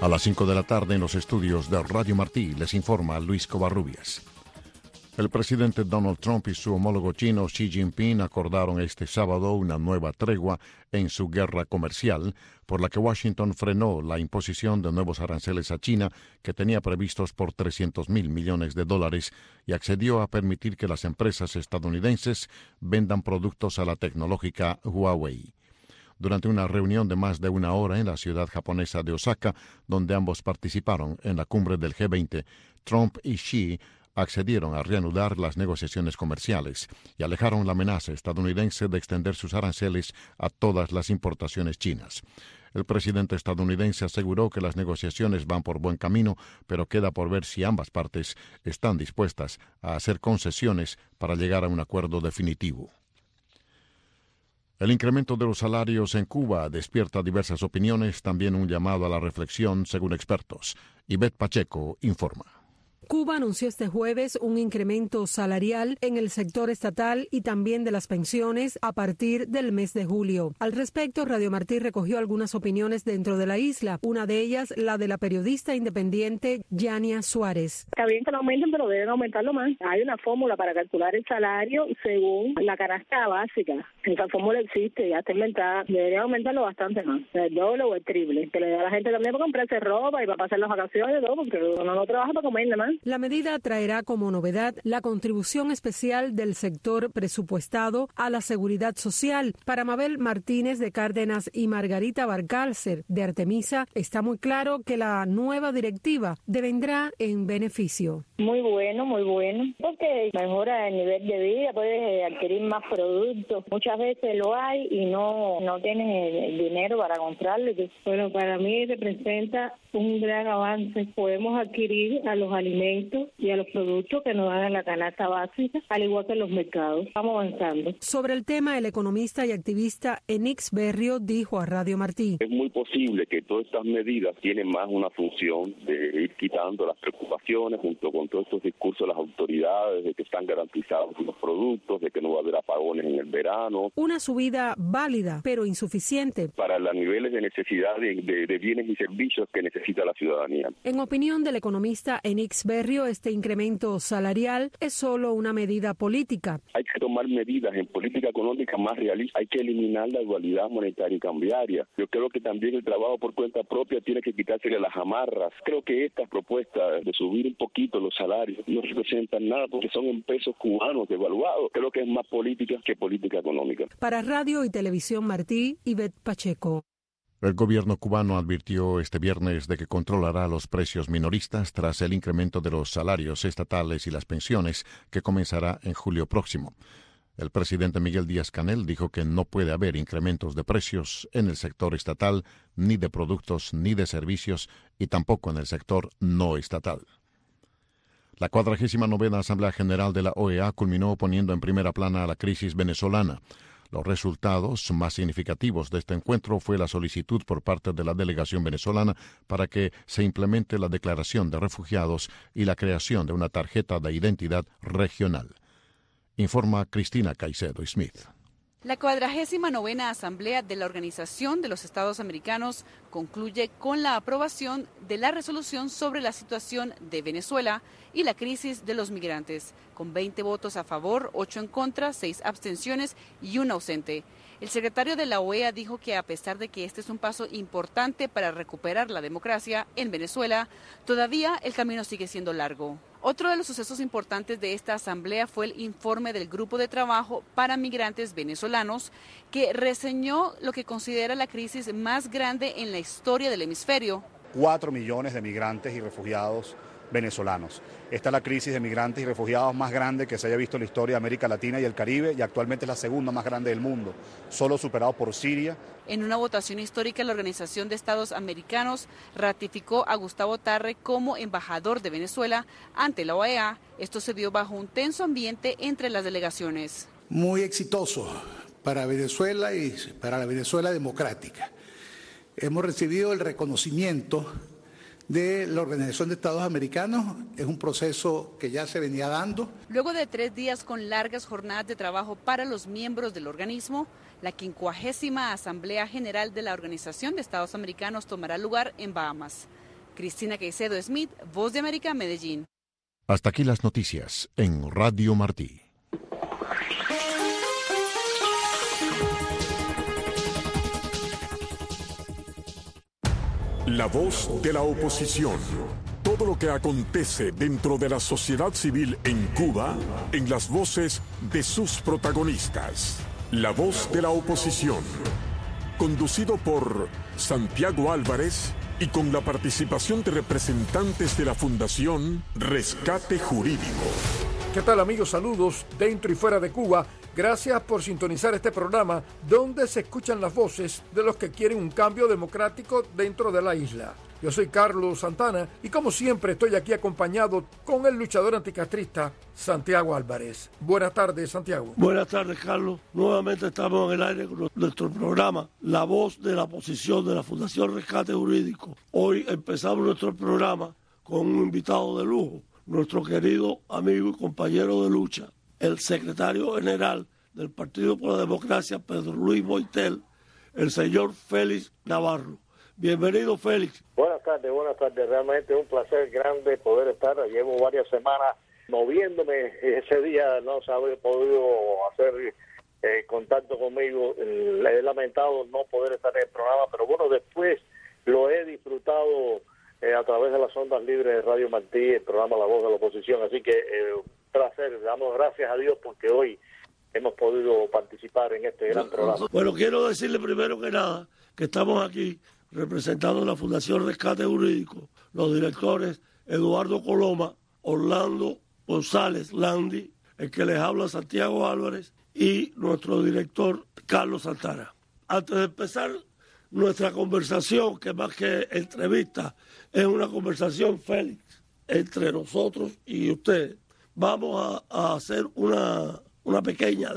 A las 5 de la tarde en los estudios de Radio Martí les informa Luis Covarrubias. El presidente Donald Trump y su homólogo chino Xi Jinping acordaron este sábado una nueva tregua en su guerra comercial, por la que Washington frenó la imposición de nuevos aranceles a China que tenía previstos por $300 mil millones y accedió a permitir que las empresas estadounidenses vendan productos a la tecnológica Huawei. Durante una reunión de más de una hora en la ciudad japonesa de Osaka, donde ambos participaron en la cumbre del G20, Trump y Xi accedieron a reanudar las negociaciones comerciales y alejaron la amenaza estadounidense de extender sus aranceles a todas las importaciones chinas. El presidente estadounidense aseguró que las negociaciones van por buen camino, pero queda por ver si ambas partes están dispuestas a hacer concesiones para llegar a un acuerdo definitivo. El incremento de los salarios en Cuba despierta diversas opiniones, también un llamado a la reflexión, según expertos. Ivette Pacheco informa. Cuba anunció este jueves un incremento salarial en el sector estatal y también de las pensiones a partir del mes de julio. Al respecto, Radio Martí recogió algunas opiniones dentro de la isla, una de ellas la de la periodista independiente Yania Suárez. Está bien que lo aumenten, pero deben aumentarlo más. Hay una fórmula para calcular el salario según la canasta básica. Esa fórmula existe, ya está inventada. Debería aumentarlo bastante más, el doble o el triple. Que le da a la gente también para comprarse ropa y para pasar las vacaciones y todo, porque uno no trabaja para comer nada más. La medida traerá como novedad la contribución especial del sector presupuestado a la seguridad social. Para Mabel Martínez de Cárdenas y Margarita Barcálcer de Artemisa, está muy claro que la nueva directiva devendrá en beneficio. Muy bueno, porque mejora el nivel de vida, puedes adquirir más productos. Muchas veces lo hay y no tienes el dinero para comprarlo. Bueno, para mí representa un gran avance. Podemos adquirir a los alimentos y a los productos que nos dan en la canasta básica, al igual que en los mercados. Vamos avanzando. Sobre el tema, el economista y activista Enix Berrio dijo a Radio Martí. Es muy posible que todas estas medidas tienen más una función de ir quitando las preocupaciones junto con todos estos discursos de las autoridades de que están garantizados los productos, de que no va a haber apagones en el verano. Una subida válida, pero insuficiente para los niveles de necesidad de bienes y servicios que necesita la ciudadanía. En opinión del economista Enix Berrio, este incremento salarial es solo una medida política. Hay que tomar medidas en política económica más realistas. Hay que eliminar la dualidad monetaria y cambiaria. Yo creo que también el trabajo por cuenta propia tiene que quitársele las amarras. Creo que estas propuestas de subir un poquito los salarios no representan nada porque son en pesos cubanos devaluados. Creo que es más política que política económica. Para Radio y Televisión Martí, Ivette Pacheco. El gobierno cubano advirtió este viernes de que controlará los precios minoristas tras el incremento de los salarios estatales y las pensiones que comenzará en julio próximo. El presidente Miguel Díaz-Canel dijo que no puede haber incrementos de precios en el sector estatal, ni de productos ni de servicios, y tampoco en el sector no estatal. La 49ª Asamblea General de la OEA culminó poniendo en primera plana a la crisis venezolana. Los resultados más significativos de este encuentro fue la solicitud por parte de la delegación venezolana para que se implemente la declaración de refugiados y la creación de una tarjeta de identidad regional. Informa Cristina Caicedo Smith. La 49ª Asamblea de la Organización de los Estados Americanos concluye con la aprobación de la resolución sobre la situación de Venezuela y la crisis de los migrantes, con 20 votos a favor, 8 en contra, 6 abstenciones y 1 ausente. El secretario de la OEA dijo que a pesar de que este es un paso importante para recuperar la democracia en Venezuela, todavía el camino sigue siendo largo. Otro de los sucesos importantes de esta asamblea fue el informe del Grupo de Trabajo para Migrantes Venezolanos, que reseñó lo que considera la crisis más grande en la historia del hemisferio. 4 millones de migrantes y refugiados venezolanos. Esta es la crisis de migrantes y refugiados más grande que se haya visto en la historia de América Latina y el Caribe, y actualmente es la segunda más grande del mundo, solo superado por Siria. En una votación histórica, la Organización de Estados Americanos ratificó a Gustavo Tarre como embajador de Venezuela ante la OEA. Esto se dio bajo un tenso ambiente entre las delegaciones. Muy exitoso para Venezuela y para la Venezuela democrática. Hemos recibido el reconocimiento de la Organización de Estados Americanos. Es un proceso que ya se venía dando. Luego de 3 días con largas jornadas de trabajo para los miembros del organismo, la 50ª Asamblea General de la Organización de Estados Americanos tomará lugar en Bahamas. Cristina Caicedo Smith, Voz de América, Medellín. Hasta aquí las noticias en Radio Martí. La voz de la oposición. Todo lo que acontece dentro de la sociedad civil en Cuba, en las voces de sus protagonistas. La voz de la oposición. Conducido por Santiago Álvarez y con la participación de representantes de la Fundación Rescate Jurídico. ¿Qué tal, amigos? Saludos dentro y fuera de Cuba. Gracias por sintonizar este programa donde se escuchan las voces de los que quieren un cambio democrático dentro de la isla. Yo soy Carlos Santana y como siempre estoy aquí acompañado con el luchador anticastrista Santiago Álvarez. Buenas tardes, Santiago. Buenas tardes, Carlos. Nuevamente estamos en el aire con nuestro programa La Voz de la Oposición de la Fundación Rescate Jurídico. Hoy empezamos nuestro programa con un invitado de lujo, nuestro querido amigo y compañero de lucha, el secretario general del Partido por la Democracia, Pedro Luis Boitel, el señor Félix Navarro. Bienvenido, Félix. Buenas tardes. Realmente es un placer grande poder estar. Llevo varias semanas moviéndome. Ese día no se había podido hacer contacto conmigo. He lamentado no poder estar en el programa, pero bueno, después lo he disfrutado a través de las ondas libres de Radio Martí, el programa La Voz de la Oposición. Así que un placer. Damos gracias a Dios porque hoy hemos podido participar en este gran programa. Bueno, quiero decirle primero que nada que estamos aquí representando la Fundación Rescate Jurídico, los directores Eduardo Coloma, Orlando González Landi, el que les habla Santiago Álvarez y nuestro director Carlos Santana. Antes de empezar nuestra conversación, que más que entrevista, es una conversación, Félix, entre nosotros y ustedes, vamos a hacer una pequeña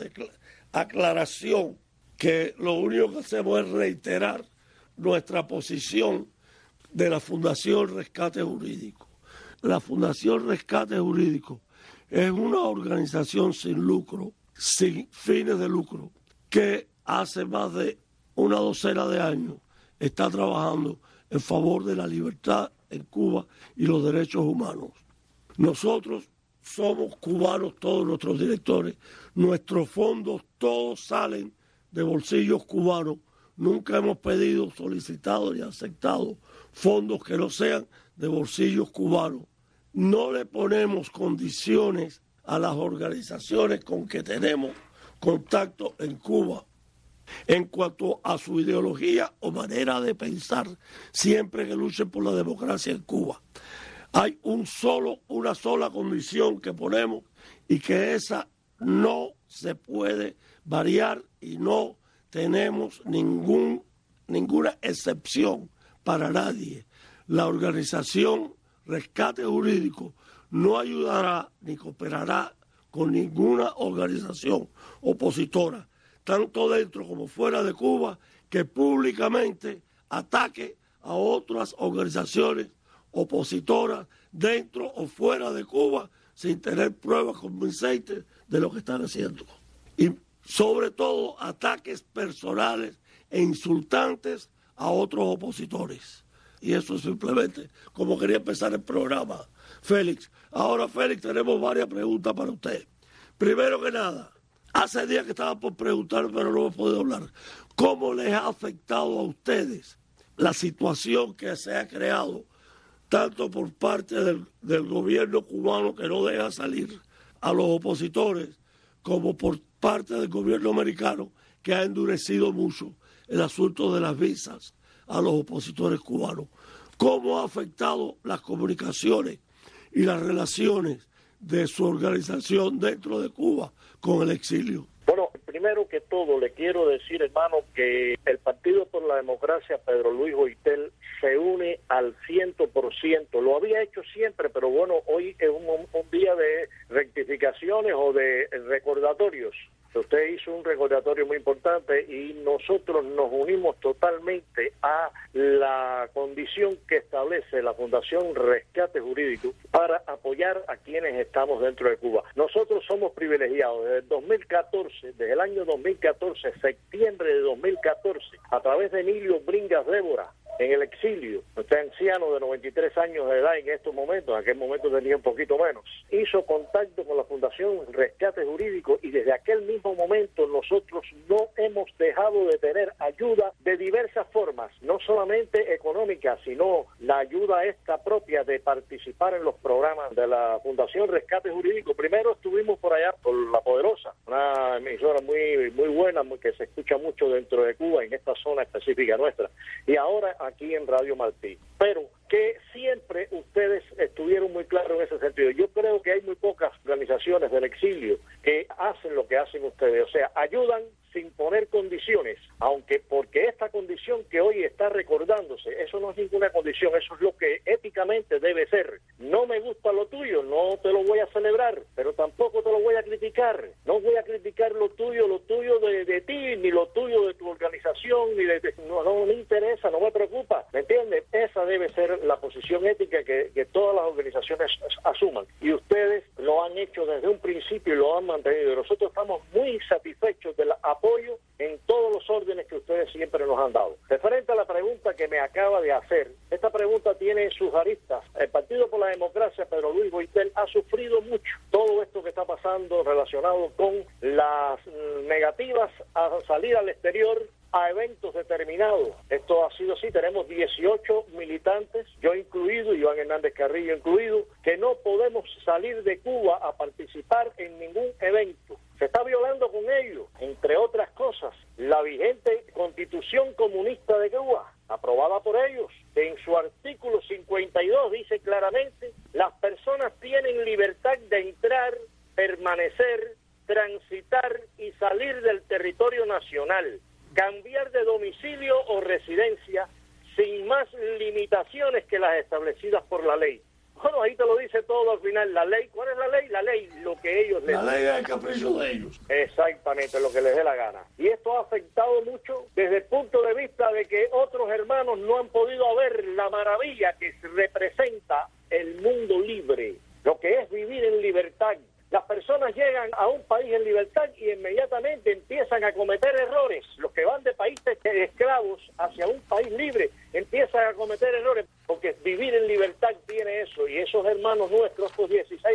aclaración, que lo único que hacemos es reiterar nuestra posición de la Fundación Rescate Jurídico. La Fundación Rescate Jurídico es una organización sin lucro, sin fines de lucro, que hace más de una docena de años está trabajando en favor de la libertad en Cuba y los derechos humanos. Nosotros somos cubanos, todos nuestros directores, nuestros fondos todos salen de bolsillos cubanos. Nunca hemos pedido, solicitado ni aceptado fondos que no sean de bolsillos cubanos. No le ponemos condiciones a las organizaciones con que tenemos contacto en Cuba en cuanto a su ideología o manera de pensar, siempre que luchen por la democracia en Cuba. Hay una sola condición que ponemos y que esa no se puede variar y no tenemos ninguna excepción para nadie. La organización Rescate Jurídico no ayudará ni cooperará con ninguna organización opositora, tanto dentro como fuera de Cuba, que públicamente ataque a otras organizaciones opositoras dentro o fuera de Cuba sin tener pruebas convincentes de lo que están haciendo. Y sobre todo ataques personales e insultantes a otros opositores. Y eso es simplemente como quería empezar el programa, Félix. Ahora, Félix, tenemos varias preguntas para usted. Primero que nada, hace días que estaba por preguntar, pero no he podido hablar. ¿Cómo les ha afectado a ustedes la situación que se ha creado, tanto por parte del gobierno cubano que no deja salir a los opositores, como por parte del gobierno americano, que ha endurecido mucho el asunto de las visas a los opositores cubanos? ¿Cómo ha afectado las comunicaciones y las relaciones de su organización dentro de Cuba con el exilio? Bueno, primero que todo le quiero decir, hermano, que el Partido por la Democracia, Pedro Luis Boitel, se une al 100%. Lo había hecho siempre, pero bueno, hoy es un día de rectificaciones o de recordatorios. Usted hizo un recordatorio muy importante y nosotros nos unimos totalmente a la condición que establece la Fundación Rescate Jurídico para apoyar a quienes estamos dentro de Cuba. Nosotros somos privilegiados desde el 2014, desde el año 2014, septiembre de 2014, a través de Emilio Bringas Débora, en el exilio, este anciano de 93 años de edad en estos momentos, en aquel momento tenía un poquito menos, hizo contacto con la Fundación Rescate Jurídico y desde aquel mismo momento nosotros no hemos dejado de tener ayuda de diversas formas, no solamente económica, sino la ayuda esta propia de participar en los programas de la Fundación Rescate Jurídico. Primero estuvimos por allá, por La Poderosa, una emisora muy buena, que se escucha mucho dentro de Cuba, en esta zona específica nuestra, y ahora aquí en Radio Martí. Pero que siempre ustedes estuvieron muy claros en ese sentido. Yo creo que hay muy pocas organizaciones del exilio que hacen lo que hacen ustedes, o sea, ayudan sin poner condiciones, aunque porque esta condición que hoy está recordándose, eso no es ninguna condición, eso es lo que éticamente debe ser. No me gusta lo tuyo, no te lo voy a celebrar, pero tampoco te lo voy a criticar. No voy a criticar lo tuyo de ti, ni lo tuyo de tu organización, ni no me interesa, no me preocupa, ¿me entiendes? Esa debe ser la posición ética que todas las organizaciones asuman, y ustedes lo han hecho desde un principio y lo han mantenido. Nosotros estamos muy satisfechos de la apoyo en todos los órdenes que ustedes siempre nos han dado. Referente a la pregunta que me acaba de hacer, esta pregunta tiene sus aristas. El Partido por la Democracia, Pedro Luis Boitel, ha sufrido mucho todo esto que está pasando relacionado con las negativas a salir al exterior a eventos determinados. Esto ha sido así, tenemos 18 militantes, yo incluido, Iván Hernández Carrillo incluido, que no podemos salir de Cuba a participar en ningún evento. Se está violando con ello, entre otras cosas, la vigente Constitución Comunista de Cuba, aprobada por ellos, que en su artículo 52 dice claramente: las personas tienen libertad de entrar, permanecer, transitar y salir del territorio nacional, cambiar de domicilio o residencia sin más limitaciones que las establecidas por la ley. Bueno, ahí te lo dice todo al final. La ley, ¿cuál es la ley? La ley, lo que ellos les... La ley es el capricho de ellos. Exactamente, lo que les dé la gana. Y esto ha afectado mucho desde el punto de vista de que otros hermanos no han podido ver la maravilla que representa el mundo libre, lo que es vivir en libertad. Las personas llegan a un país en libertad y inmediatamente empiezan a cometer errores. Los que van de países esclavos hacia un país libre empiezan a cometer errores, porque vivir en libertad tiene eso. Y esos hermanos nuestros, estos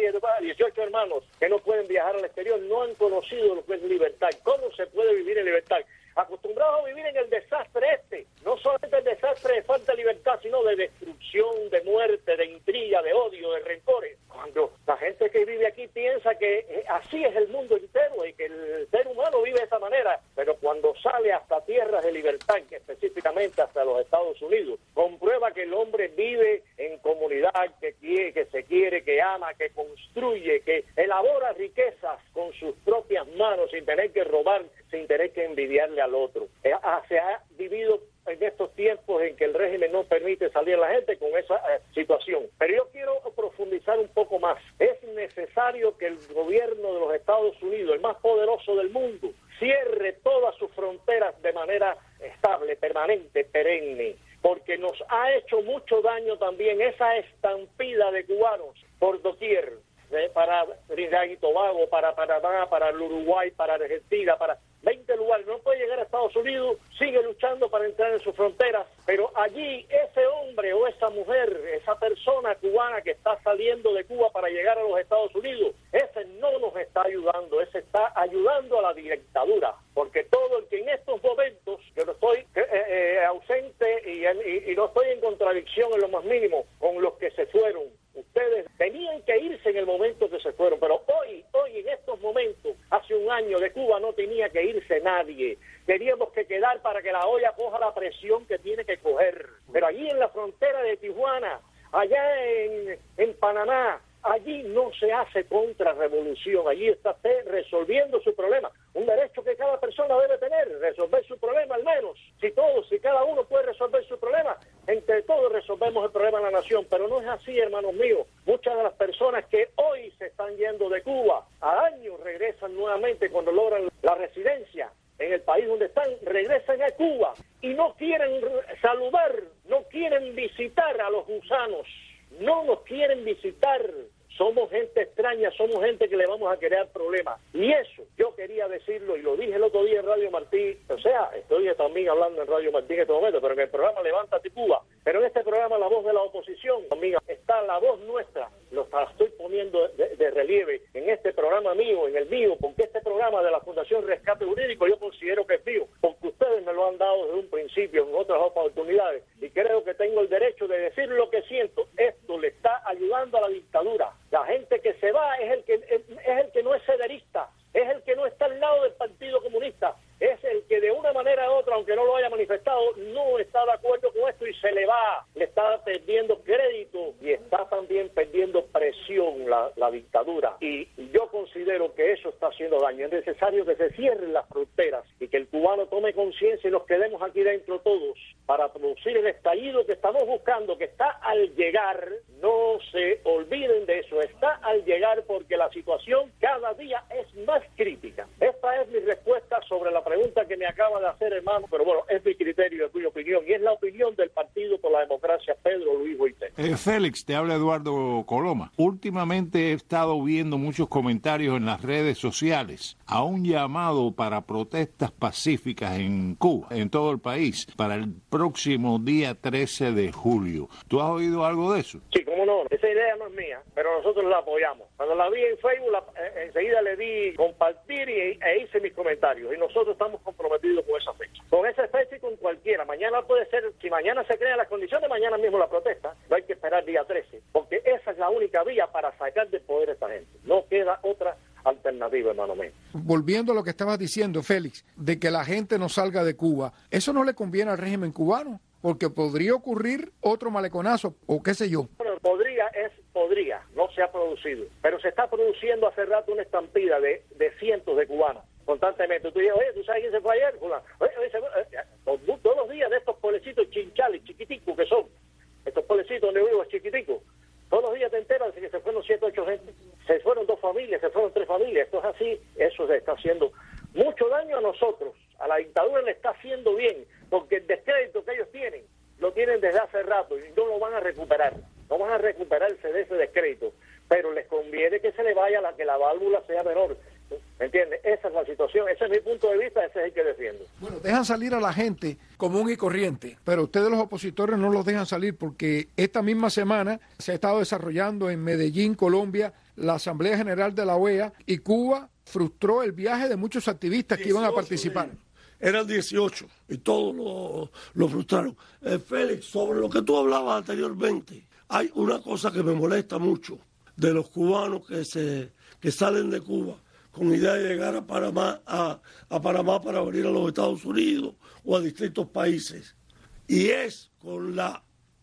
18 hermanos que no pueden viajar al exterior, no han conocido lo que es libertad. ¿Cómo se puede vivir en libertad? Acostumbrados a vivir en el desastre no solamente el desastre de falta de libertad, sino de destrucción, de muerte, de intriga, de odio, de rencores. Cuando la gente que vive aquí piensa que así es el mundo entero y que el ser humano vive de esa manera, pero cuando sale hasta tierras de libertad, que específicamente hasta los Estados Unidos, comprueba que el hombre vive en comunidad, que se quiere, que ama, que construye, que elabora riquezas con sus propias manos sin tener que robar, sin tener que envidiarle al otro. Se ha vivido en estos tiempos en que el régimen no permite salir a la gente con esa situación. Pero yo quiero profundizar un poco más. Es necesario que el gobierno de los Estados Unidos, el más poderoso del mundo, cierre todas sus fronteras de manera estable, permanente, perenne, porque nos ha hecho mucho daño también esa estampida de cubanos por doquier, para Trinidad y Tobago, para Panamá, para el Uruguay, para Argentina, para 20 lugares. No puede llegar a Estados Unidos, sigue luchando para entrar en sus fronteras, pero allí ese hombre o esa mujer, esa persona cubana que está saliendo de Cuba para llegar a los Estados Unidos, ese no nos está ayudando, ese está ayudando a la dictadura, porque todo el que en estos momentos, yo no estoy ausente y no estoy en contradicción en lo más mínimo con los que se fueron. Ustedes tenían que irse en el momento que se fueron, pero hoy en estos momentos, hace un año de Cuba no tenía que irse nadie. Teníamos que quedar para que la olla coja la presión que tiene que coger. Pero allí en la frontera de Tijuana, allá en Panamá, allí no se hace contrarrevolución, allí está usted resolviendo su problema. Un derecho que cada persona debe tener, resolver su problema al menos. Si cada uno puede resolver su problema, entre todos resolvemos el problema de la nación. Pero no es así, hermanos míos. Muchas de las personas que hoy se están yendo de Cuba, a años regresan nuevamente cuando logran la residencia en el país donde están, regresan a Cuba y no quieren saludar, no quieren visitar a los gusanos, no nos quieren visitar. somos gente extraña, somos gente que le vamos a crear problemas. Y eso yo quería decirlo, y lo dije el otro día en Radio Martí, o sea, estoy también hablando en Radio Martí en este momento, pero en el programa Levántate Cuba, pero en este programa La Voz de la Oposición, amiga, está la voz nuestra, lo estoy poniendo de relieve en este programa mío, en el mío, porque este programa de la Fundación Rescate Jurídico yo considero que es mío, porque ustedes me lo han dado desde un principio en otras oportunidades, y creo que tengo el derecho de decir lo que siento. Esto le está ayudando a la dictadura. La gente que se va es el que no es cederista, es el que no está al lado del Partido Comunista, es el que de una manera u otra, aunque no lo haya manifestado, no está de acuerdo con esto y se le va, le está perdiendo crédito y está también perdiendo presión la dictadura. Y yo considero que eso está haciendo daño. Es necesario que se cierren las fronteras y que el cubano tome conciencia y nos quedemos aquí dentro todos para producir el estallido que estamos buscando, que está al llegar. No se olviden de eso, está al llegar, porque la situación cada día es más crítica. Esta es mi respuesta sobre la pregunta que me acaba de hacer, hermano, pero bueno, es mi criterio, es mi opinión, y es la opinión del Partido por la Democracia, Pedro Luis Boitell. Félix, te habla Eduardo Coloma. Últimamente he estado viendo muchos comentarios en las redes sociales a un llamado para protestas pacíficas en Cuba, en todo el país, para el próximo día 13 de julio. ¿Tú has oído algo de eso? Sí, cómo no, esa idea no es mía, pero nosotros la apoyamos. Cuando la vi en Facebook, enseguida le di compartir e hice mis comentarios, y nosotros estamos comprometidos con esa fecha. Con esa fecha y con cualquiera. Mañana puede ser, si mañana se crean las condiciones, mañana mismo la protesta. No hay que esperar día 13, porque esa es la única vía para sacar del poder a esta gente. No queda otra alternativa, hermano mío. Volviendo a lo que estabas diciendo, Félix, de que la gente no salga de Cuba, ¿eso no le conviene al régimen cubano? Porque podría ocurrir otro maleconazo, o qué sé yo. Bueno, podría, no se ha producido, pero se está produciendo hace rato una estampida de cientos de cubanos, constantemente. Tú dices, oye, ¿tú sabes quién se fue ayer? Todos los días de estos pueblecitos chinchales, chiquiticos que son, estos pueblecitos donde vivo es chiquitico, todos los días te enteras de que se fueron 7 o 8 gente, se fueron 2 familias, se fueron 3 familias. Esto es así, eso se está haciendo mucho daño a nosotros, a la dictadura le está haciendo bien, porque el descrédito que ellos tienen, lo tienen desde hace rato y no lo van a recuperar, no van a recuperarse de ese descrédito, pero les conviene que se le vaya, que la válvula sea menor. ¿Me entiendes? Esa es la situación, ese es mi punto de vista, ese es el que defiendo. Bueno, dejan salir a la gente común y corriente, pero ustedes los opositores no los dejan salir, porque esta misma semana se ha estado desarrollando en Medellín, Colombia, la Asamblea General de la OEA, y Cuba frustró el viaje de muchos activistas que iban a participar. Eran 18 y todos lo frustraron. Félix, sobre lo que tú hablabas anteriormente, hay una cosa que me molesta mucho de los cubanos que salen de Cuba con idea de llegar a Panamá para venir a los Estados Unidos o a distintos países. Y es con la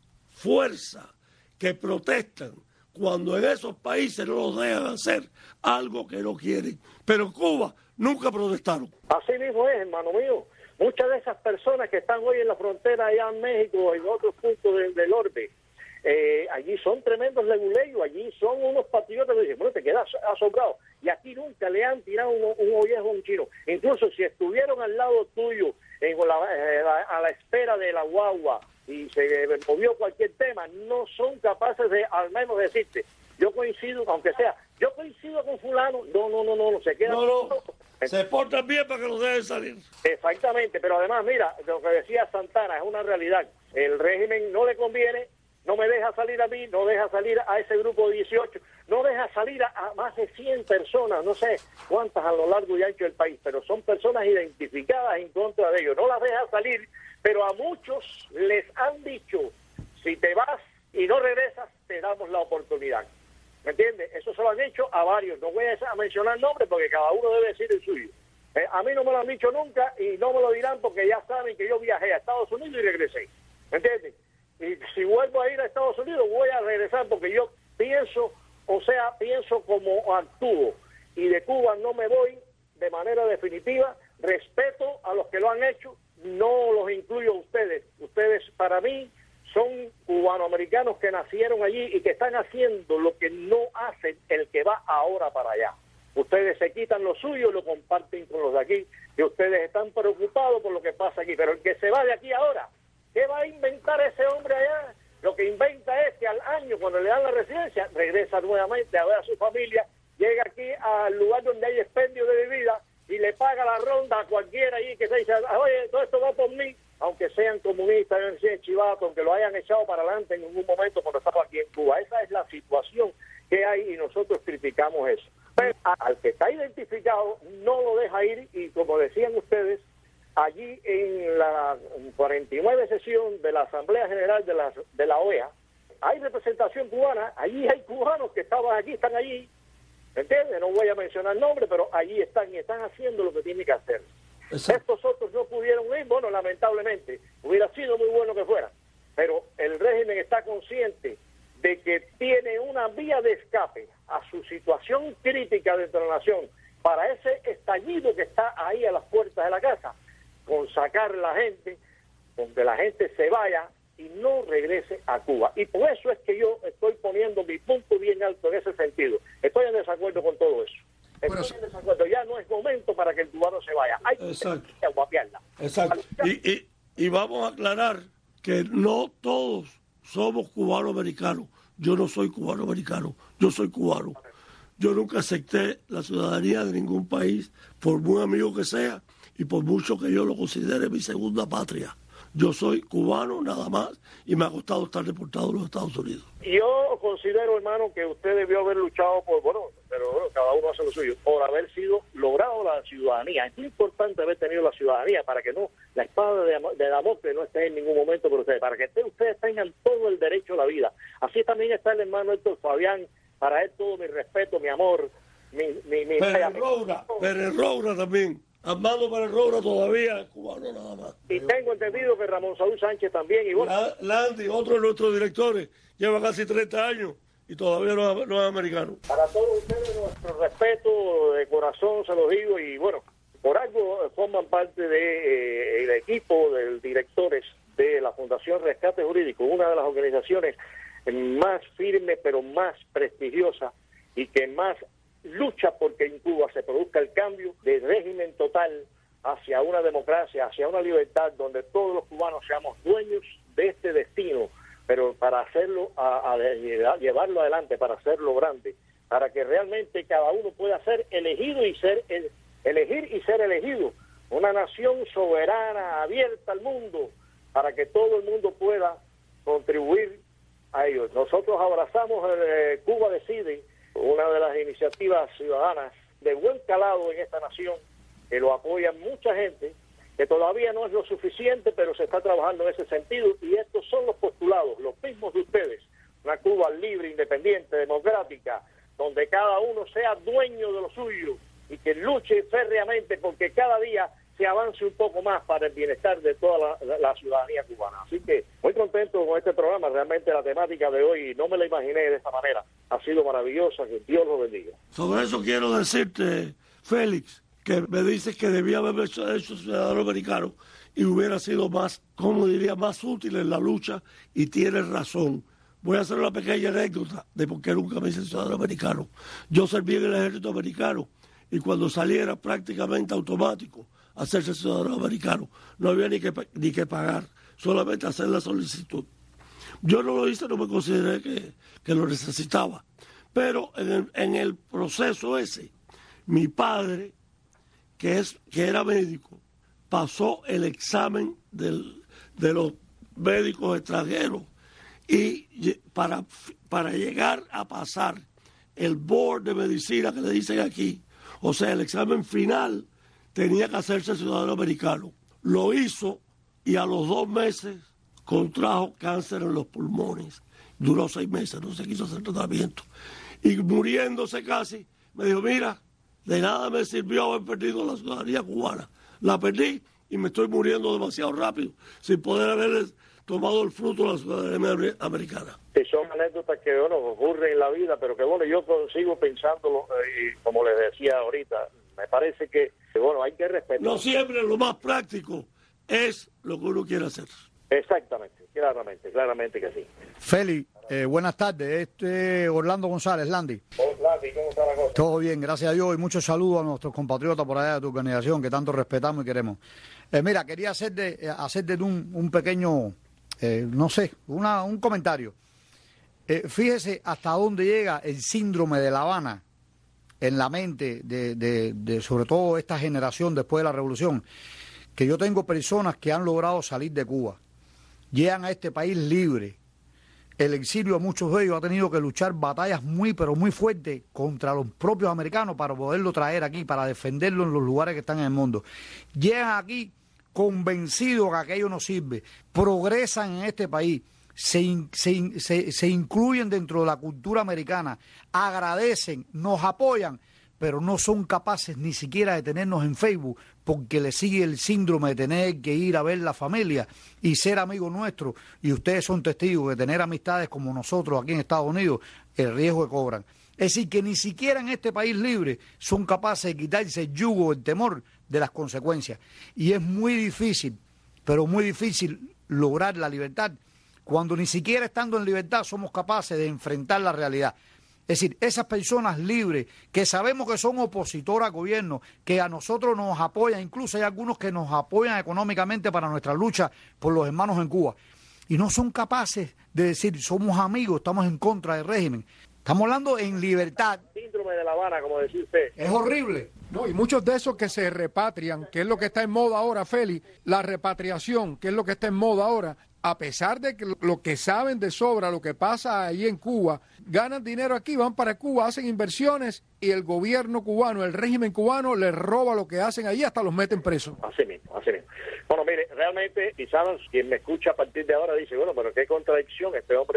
fuerza que protestan cuando en esos países no los dejan hacer algo que no quieren. Pero en Cuba nunca protestaron. Así mismo es, hermano mío. Muchas de esas personas que están hoy en la frontera allá en México o en otros puntos del orbe, allí son tremendos leguleyos, allí son unos patriotas que dicen, bueno, te quedas asombrado. Y aquí nunca le han tirado un ollejo a un chino. Incluso si estuvieron al lado tuyo, a la espera de la guagua, y se movió cualquier tema, no son capaces de al menos decirte, yo coincido, aunque sea, yo coincido con fulano, no, se quedan... No, se portan bien para que los dejen salir. Exactamente, pero además, mira, lo que decía Santana es una realidad. El régimen no le conviene, no me deja salir a mí, no deja salir a ese grupo de 18, no deja salir a más de 100 personas, no sé cuántas a lo largo y ancho del país, pero son personas identificadas en contra de ellos. No las deja salir, pero a muchos les han dicho, si te vas y no regresas, te damos la oportunidad. ¿Me entiendes? Eso se lo han dicho a varios. No voy a mencionar nombres porque cada uno debe decir el suyo. A mí no me lo han dicho nunca y no me lo dirán porque ya saben que yo viajé a Estados Unidos y regresé. ¿Me entiendes? Y si vuelvo a ir a Estados Unidos voy a regresar porque yo pienso como actúo. Y de Cuba no me voy de manera definitiva. Respeto a los que lo han hecho. No los incluyo a ustedes. Ustedes para mí son cubanoamericanos que nacieron allí y que están haciendo lo que no hace el que va ahora para allá. Ustedes se quitan lo suyo y lo comparten con los de aquí, y ustedes están preocupados por lo que pasa aquí. Pero el que se va de aquí ahora, ¿qué va a inventar ese hombre allá? lo que inventa es que al año, cuando le dan la residencia, regresa nuevamente a ver a su familia, llega aquí al lugar donde hay expendio de bebida y le paga la ronda a cualquiera ahí que se dice, oye, todo esto va por mí, aunque sean comunistas, sean chivatos, aunque lo hayan echado para adelante en algún momento cuando estaba aquí en Cuba. Esa es la situación que hay y nosotros criticamos eso. Pero al que está identificado no lo deja ir y como decían ustedes, allí en la 49 sesión de la Asamblea General de la OEA hay representación cubana, allí hay cubanos que estaban aquí, están allí, ¿entiendes? No voy a mencionar nombres, pero allí están y están haciendo lo que tienen que hacer. Exacto. Estos otros no pudieron ir, bueno, lamentablemente, hubiera sido muy bueno que fuera, pero el régimen está consciente de que tiene una vía de escape a su situación crítica dentro de la nación para ese estallido que está ahí a las puertas de la casa, con sacar la gente, con que la gente se vaya y no regrese a Cuba. Y por eso es que yo estoy poniendo mi punto bien alto en ese sentido. Estoy en desacuerdo con todo eso. Estoy en desacuerdo. Ya no es momento para que el cubano se vaya. Hay que guapiarla. Exacto. Y vamos a aclarar que no todos somos cubano-americanos. Yo no soy cubano-americano, yo soy cubano. Yo nunca acepté la ciudadanía de ningún país, por muy amigo que sea, y por mucho que yo lo considere mi segunda patria. Yo soy cubano nada más y me ha costado estar deportado a los Estados Unidos. Yo considero, hermano, que usted debió haber luchado por, pero cada uno hace lo suyo, por haber sido logrado la ciudadanía. Es muy importante haber tenido la ciudadanía para que no la espada de Damocles no esté en ningún momento por ustedes, para que ustedes tengan todo el derecho a la vida. Así también está el hermano Héctor Fabián, para él todo mi respeto, mi amor, Pérez Roura también. Armando Pérez Roura todavía es cubano nada más. Y tengo entendido que Ramón Saúl Sánchez también. Y bueno, Landy, otro de nuestros directores, lleva casi 30 años y todavía no es americano. Para todos ustedes, nuestro respeto de corazón, se los digo, y bueno, por algo forman parte del equipo de directores de la Fundación Rescate Jurídico, una de las organizaciones más firmes, pero más prestigiosa y que más lucha porque en Cuba se produzca el cambio de régimen total hacia una democracia, hacia una libertad donde todos los cubanos seamos dueños de este destino, pero para hacerlo, llevarlo adelante, para hacerlo grande, para que realmente cada uno pueda ser elegido y elegir y ser elegido, una nación soberana, abierta al mundo, para que todo el mundo pueda contribuir a ellos. Nosotros abrazamos Cuba Decide, una de las iniciativas ciudadanas de buen calado en esta nación, que lo apoya mucha gente, que todavía no es lo suficiente, pero se está trabajando en ese sentido, y estos son los postulados, los mismos de ustedes, una Cuba libre, independiente, democrática, donde cada uno sea dueño de lo suyo y que luche férreamente porque cada día se avance un poco más para el bienestar de toda la ciudadanía cubana. Así que muy contento con este programa, realmente la temática de hoy no me la imaginé de esta manera, ha sido maravillosa, que Dios lo bendiga. Sobre eso quiero decirte, Félix, que me dices que debía haber hecho ciudadano americano y hubiera sido más, como diría, más útil en la lucha, y tienes razón. Voy a hacer una pequeña anécdota de por qué nunca me hice ciudadano americano. Yo serví en el ejército americano y cuando salí era prácticamente automático hacerse ciudadano americano. No había ni que pagar, solamente hacer la solicitud. Yo no lo hice, no me consideré que lo necesitaba. Pero en el proceso ese, mi padre, que era médico, pasó el examen de los médicos extranjeros, y para llegar a pasar el board de medicina que le dicen aquí, o sea, el examen final, tenía que hacerse ciudadano americano. Lo hizo y a los 2 meses contrajo cáncer en los pulmones. Duró 6 meses, no se quiso hacer tratamiento. Y muriéndose casi, me dijo, mira, de nada me sirvió haber perdido la ciudadanía cubana. La perdí y me estoy muriendo demasiado rápido, sin poder haber tomado el fruto de la ciudadanía americana. Sí, son anécdotas que, bueno, ocurren en la vida, pero que, bueno, yo sigo pensándolo, y como les decía ahorita, me parece que, bueno, hay que respetar. No siempre lo más práctico es lo que uno quiere hacer. Exactamente, claramente que sí. Félix, buenas tardes, Orlando González, Landy. Landy, ¿cómo está la cosa? Todo bien, gracias a Dios, y muchos saludos a nuestros compatriotas por allá de tu organización, que tanto respetamos y queremos. Mira, quería hacerte un pequeño no sé, un comentario. Fíjese hasta dónde llega el síndrome de La Habana en la mente de sobre todo esta generación después de la revolución, que yo tengo personas que han logrado salir de Cuba, llegan a este país libre. El exilio de muchos de ellos ha tenido que luchar batallas muy, pero muy fuertes contra los propios americanos para poderlo traer aquí, para defenderlo en los lugares que están en el mundo. Llegan aquí convencidos que aquello no sirve, progresan en este país, se incluyen dentro de la cultura americana, agradecen, nos apoyan, pero no son capaces ni siquiera de tenernos en Facebook porque les sigue el síndrome de tener que ir a ver la familia y ser amigos nuestros. Y ustedes son testigos de tener amistades como nosotros aquí en Estados Unidos, el riesgo que cobran. Es decir, que ni siquiera en este país libre son capaces de quitarse el yugo, el temor de las consecuencias. Y es muy difícil, pero muy difícil lograr la libertad cuando ni siquiera estando en libertad somos capaces de enfrentar la realidad. Es decir, esas personas libres que sabemos que son opositoras al gobierno, que a nosotros nos apoyan, incluso hay algunos que nos apoyan económicamente para nuestra lucha por los hermanos en Cuba, y no son capaces de decir somos amigos, estamos en contra del régimen. Estamos hablando en libertad. Síndrome de La Habana, como decía usted. Es horrible. No, y muchos de esos que se repatrian, que es lo que está en moda ahora, Félix, la repatriación, que es lo que está en moda ahora, a pesar de que lo que saben de sobra, lo que pasa allí en Cuba, ganan dinero aquí, van para Cuba, hacen inversiones y el gobierno cubano, el régimen cubano les roba lo que hacen allí, hasta los meten presos. Así mismo, así mismo. Bueno, mire, realmente quizás quien me escucha a partir de ahora dice, bueno, pero qué contradicción, este hombre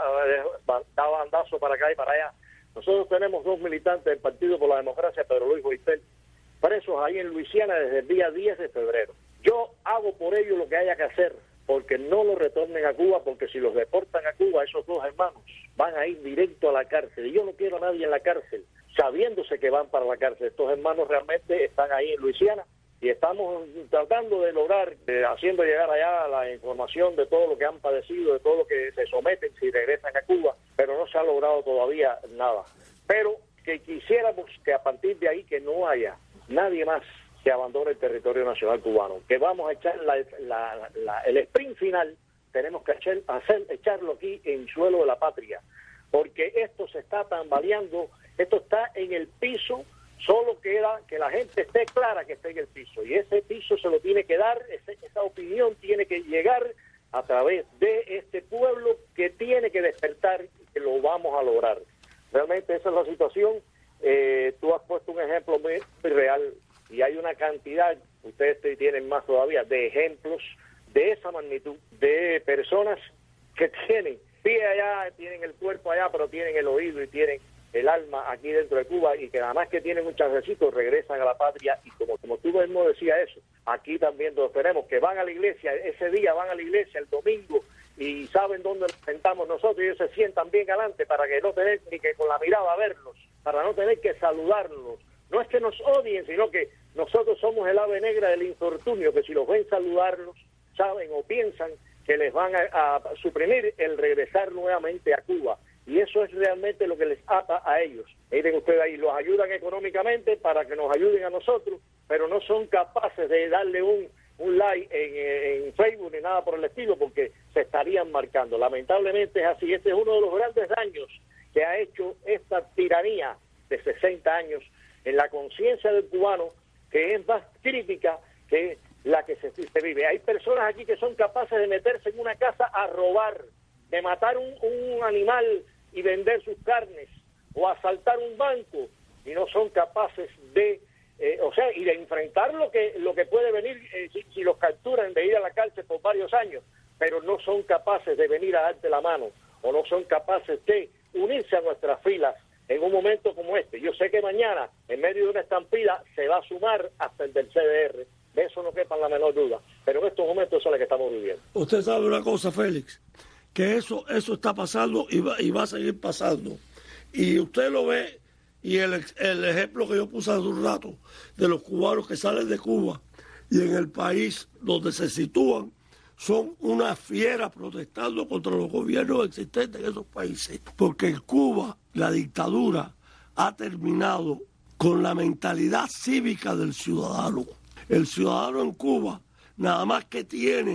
da bandazo para acá y para allá. Nosotros tenemos 2 militantes del Partido por la Democracia, Pedro Luis Goitel, presos ahí en Luisiana desde el día 10 de febrero. Yo hago por ellos lo que haya que hacer, porque no los retornen a Cuba, porque si los deportan a Cuba, esos 2 hermanos van a ir directo a la cárcel. Y yo no quiero a nadie en la cárcel, sabiéndose que van para la cárcel. Estos hermanos realmente están ahí en Luisiana y estamos tratando de lograr, haciendo llegar allá la información de todo lo que han padecido, de todo lo que se someten si regresan a Cuba, pero no se ha logrado todavía nada. Pero que quisiéramos que a partir de ahí que no haya nadie más que abandone el territorio nacional cubano, que vamos a echar el sprint final, tenemos que echarlo aquí en suelo de la patria, porque esto se está tambaleando, esto está en el piso, solo queda que la gente esté clara que esté en el piso, y ese piso se lo tiene que dar, esa opinión tiene que llegar a través de este pueblo que tiene que despertar y que lo vamos a lograr. Realmente esa es la situación. Tú has puesto un ejemplo muy real, y hay una cantidad, ustedes tienen más todavía, de ejemplos de esa magnitud, de personas que tienen pie allá, tienen el cuerpo allá, pero tienen el oído y tienen el alma aquí dentro de Cuba, y que nada más que tienen un chancecito regresan a la patria, y como tú mismo decías eso, aquí también los tenemos, que van a la iglesia, ese día van a la iglesia el domingo, y saben dónde nos sentamos nosotros, y ellos se sientan bien adelante para que no tener ni que con la mirada verlos, para no tener que saludarlos. No es que nos odien, sino que nosotros somos el ave negra del infortunio, que si los ven saludarlos, saben o piensan que les van a suprimir el regresar nuevamente a Cuba. Y eso es realmente lo que les ata a ellos. Miren ustedes ahí, los ayudan económicamente para que nos ayuden a nosotros, pero no son capaces de darle un like en Facebook ni nada por el estilo, porque se estarían marcando. Lamentablemente es así. Este es uno de los grandes daños que ha hecho esta tiranía de 60 años en la conciencia del cubano, que es más crítica que la que se vive. Hay personas aquí que son capaces de meterse en una casa a robar, de matar un animal y vender sus carnes, o asaltar un banco, y no son capaces de, y de enfrentar lo que puede venir si los capturan, de ir a la cárcel por varios años, pero no son capaces de venir a darte la mano, o no son capaces de unirse a nuestras filas en un momento como este. Yo sé que mañana, en medio de una estampida, se va a sumar hasta el del CDR, de eso no quepa la menor duda, pero en estos momentos eso es lo que estamos viviendo. Usted sabe una cosa, Félix, que eso está pasando y va a seguir pasando, y usted lo ve, y el ejemplo que yo puse hace un rato, de los cubanos que salen de Cuba, y en el país donde se sitúan, son una fiera protestando contra los gobiernos existentes en esos países, porque en Cuba la dictadura ha terminado con la mentalidad cívica del ciudadano. El ciudadano en Cuba nada más que tiene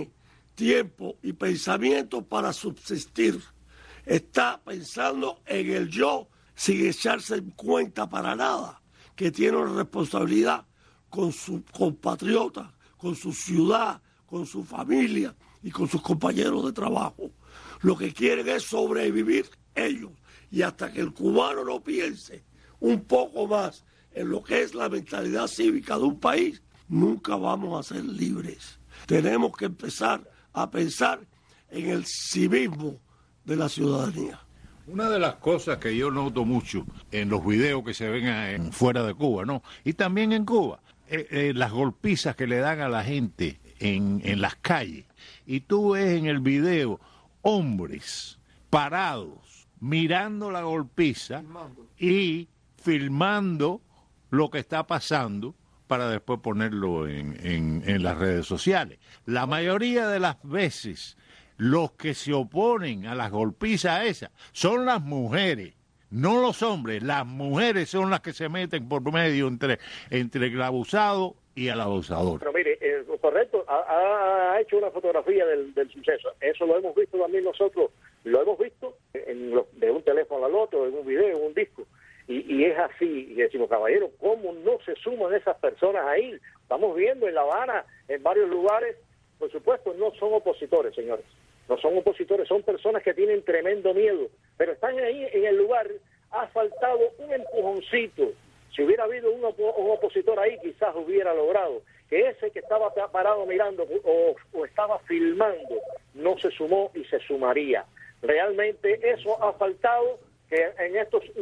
tiempo y pensamiento para subsistir. Está pensando en el yo sin echarse en cuenta para nada que tiene una responsabilidad con sus compatriotas, con su ciudad, con su familia y con sus compañeros de trabajo. Lo que quieren es sobrevivir ellos. Y hasta que el cubano no piense un poco más en lo que es la mentalidad cívica de un país, nunca vamos a ser libres. Tenemos que empezar a pensar en el civismo de la ciudadanía. Una de las cosas que yo noto mucho en los videos que se ven fuera de Cuba, ¿no? Y también en Cuba, las golpizas que le dan a la gente en las calles. Y tú ves en el video hombres parados, mirando la golpiza y filmando lo que está pasando para después ponerlo en las redes sociales. La mayoría de las veces los que se oponen a las golpizas esas son las mujeres, no los hombres. Las mujeres son las que se meten por medio entre el abusado y el abusador. Pero mire, correcto, ha hecho una fotografía del suceso. Eso lo hemos visto también nosotros, lo hemos visto de un teléfono al otro, en un video, en un disco. Y es así, y decimos, caballero, ¿cómo no se suman esas personas ahí? Estamos viendo en La Habana, en varios lugares, por supuesto, no son opositores, señores. No son opositores, son personas que tienen tremendo miedo, pero están ahí en el lugar. Ha faltado un empujoncito. Si hubiera habido un opositor ahí, quizás hubiera logrado que ese que estaba parado mirando o estaba filmando no se sumó y se sumaría. Realmente eso ha faltado, que en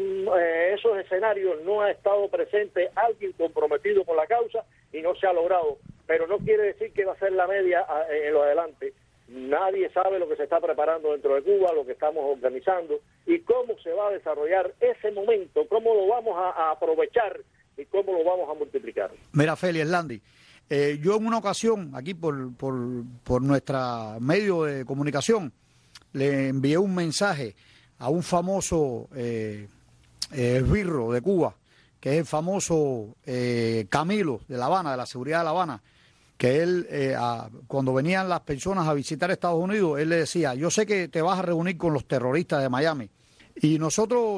esos escenarios no ha estado presente alguien comprometido con la causa y no se ha logrado. Pero no quiere decir que va a ser la media en lo adelante. Nadie sabe lo que se está preparando dentro de Cuba, lo que estamos organizando y cómo se va a desarrollar ese momento, cómo lo vamos a aprovechar y cómo lo vamos a multiplicar. Mira, Félix Landy, yo en una ocasión, aquí por nuestra medio de comunicación, le envié un mensaje a un famoso esbirro de Cuba, que es el famoso Camilo de La Habana, de la seguridad de La Habana, que él, cuando venían las personas a visitar Estados Unidos, él le decía, yo sé que te vas a reunir con los terroristas de Miami. Y nosotros,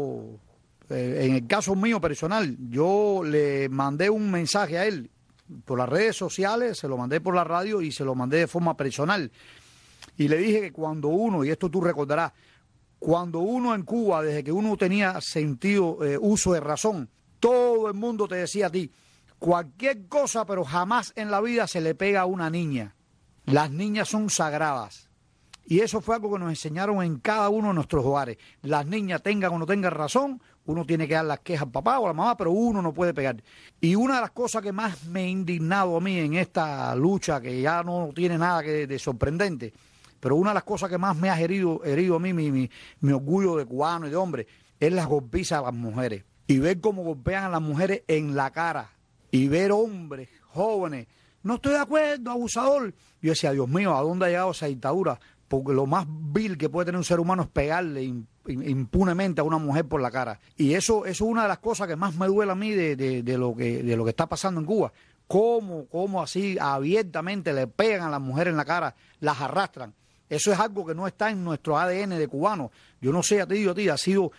en el caso mío personal, yo le mandé un mensaje a él por las redes sociales, se lo mandé por la radio y se lo mandé de forma personal. Y le dije que cuando uno, y esto tú recordarás, cuando uno en Cuba, desde que uno tenía sentido, uso de razón, todo el mundo te decía a ti, cualquier cosa, pero jamás en la vida se le pega a una niña. Las niñas son sagradas. Y eso fue algo que nos enseñaron en cada uno de nuestros hogares. Las niñas, tengan o no tengan razón, uno tiene que dar las quejas al papá o a la mamá, pero uno no puede pegar. Y una de las cosas que más me ha indignado a mí en esta lucha, que ya no tiene nada de sorprendente, pero una de las cosas que más me ha herido a mí, mi orgullo de cubano y de hombre, es las golpizas a las mujeres. Y ver cómo golpean a las mujeres en la cara. Y ver hombres jóvenes, no estoy de acuerdo, abusador. Yo decía, Dios mío, ¿a dónde ha llegado esa dictadura? Porque lo más vil que puede tener un ser humano es pegarle impunemente a una mujer por la cara. Y eso es una de las cosas que más me duele a mí de lo que está pasando en Cuba. Cómo así abiertamente le pegan a las mujeres en la cara, las arrastran. Eso es algo que no está en nuestro ADN de cubano. Yo no sé a ti, ha sido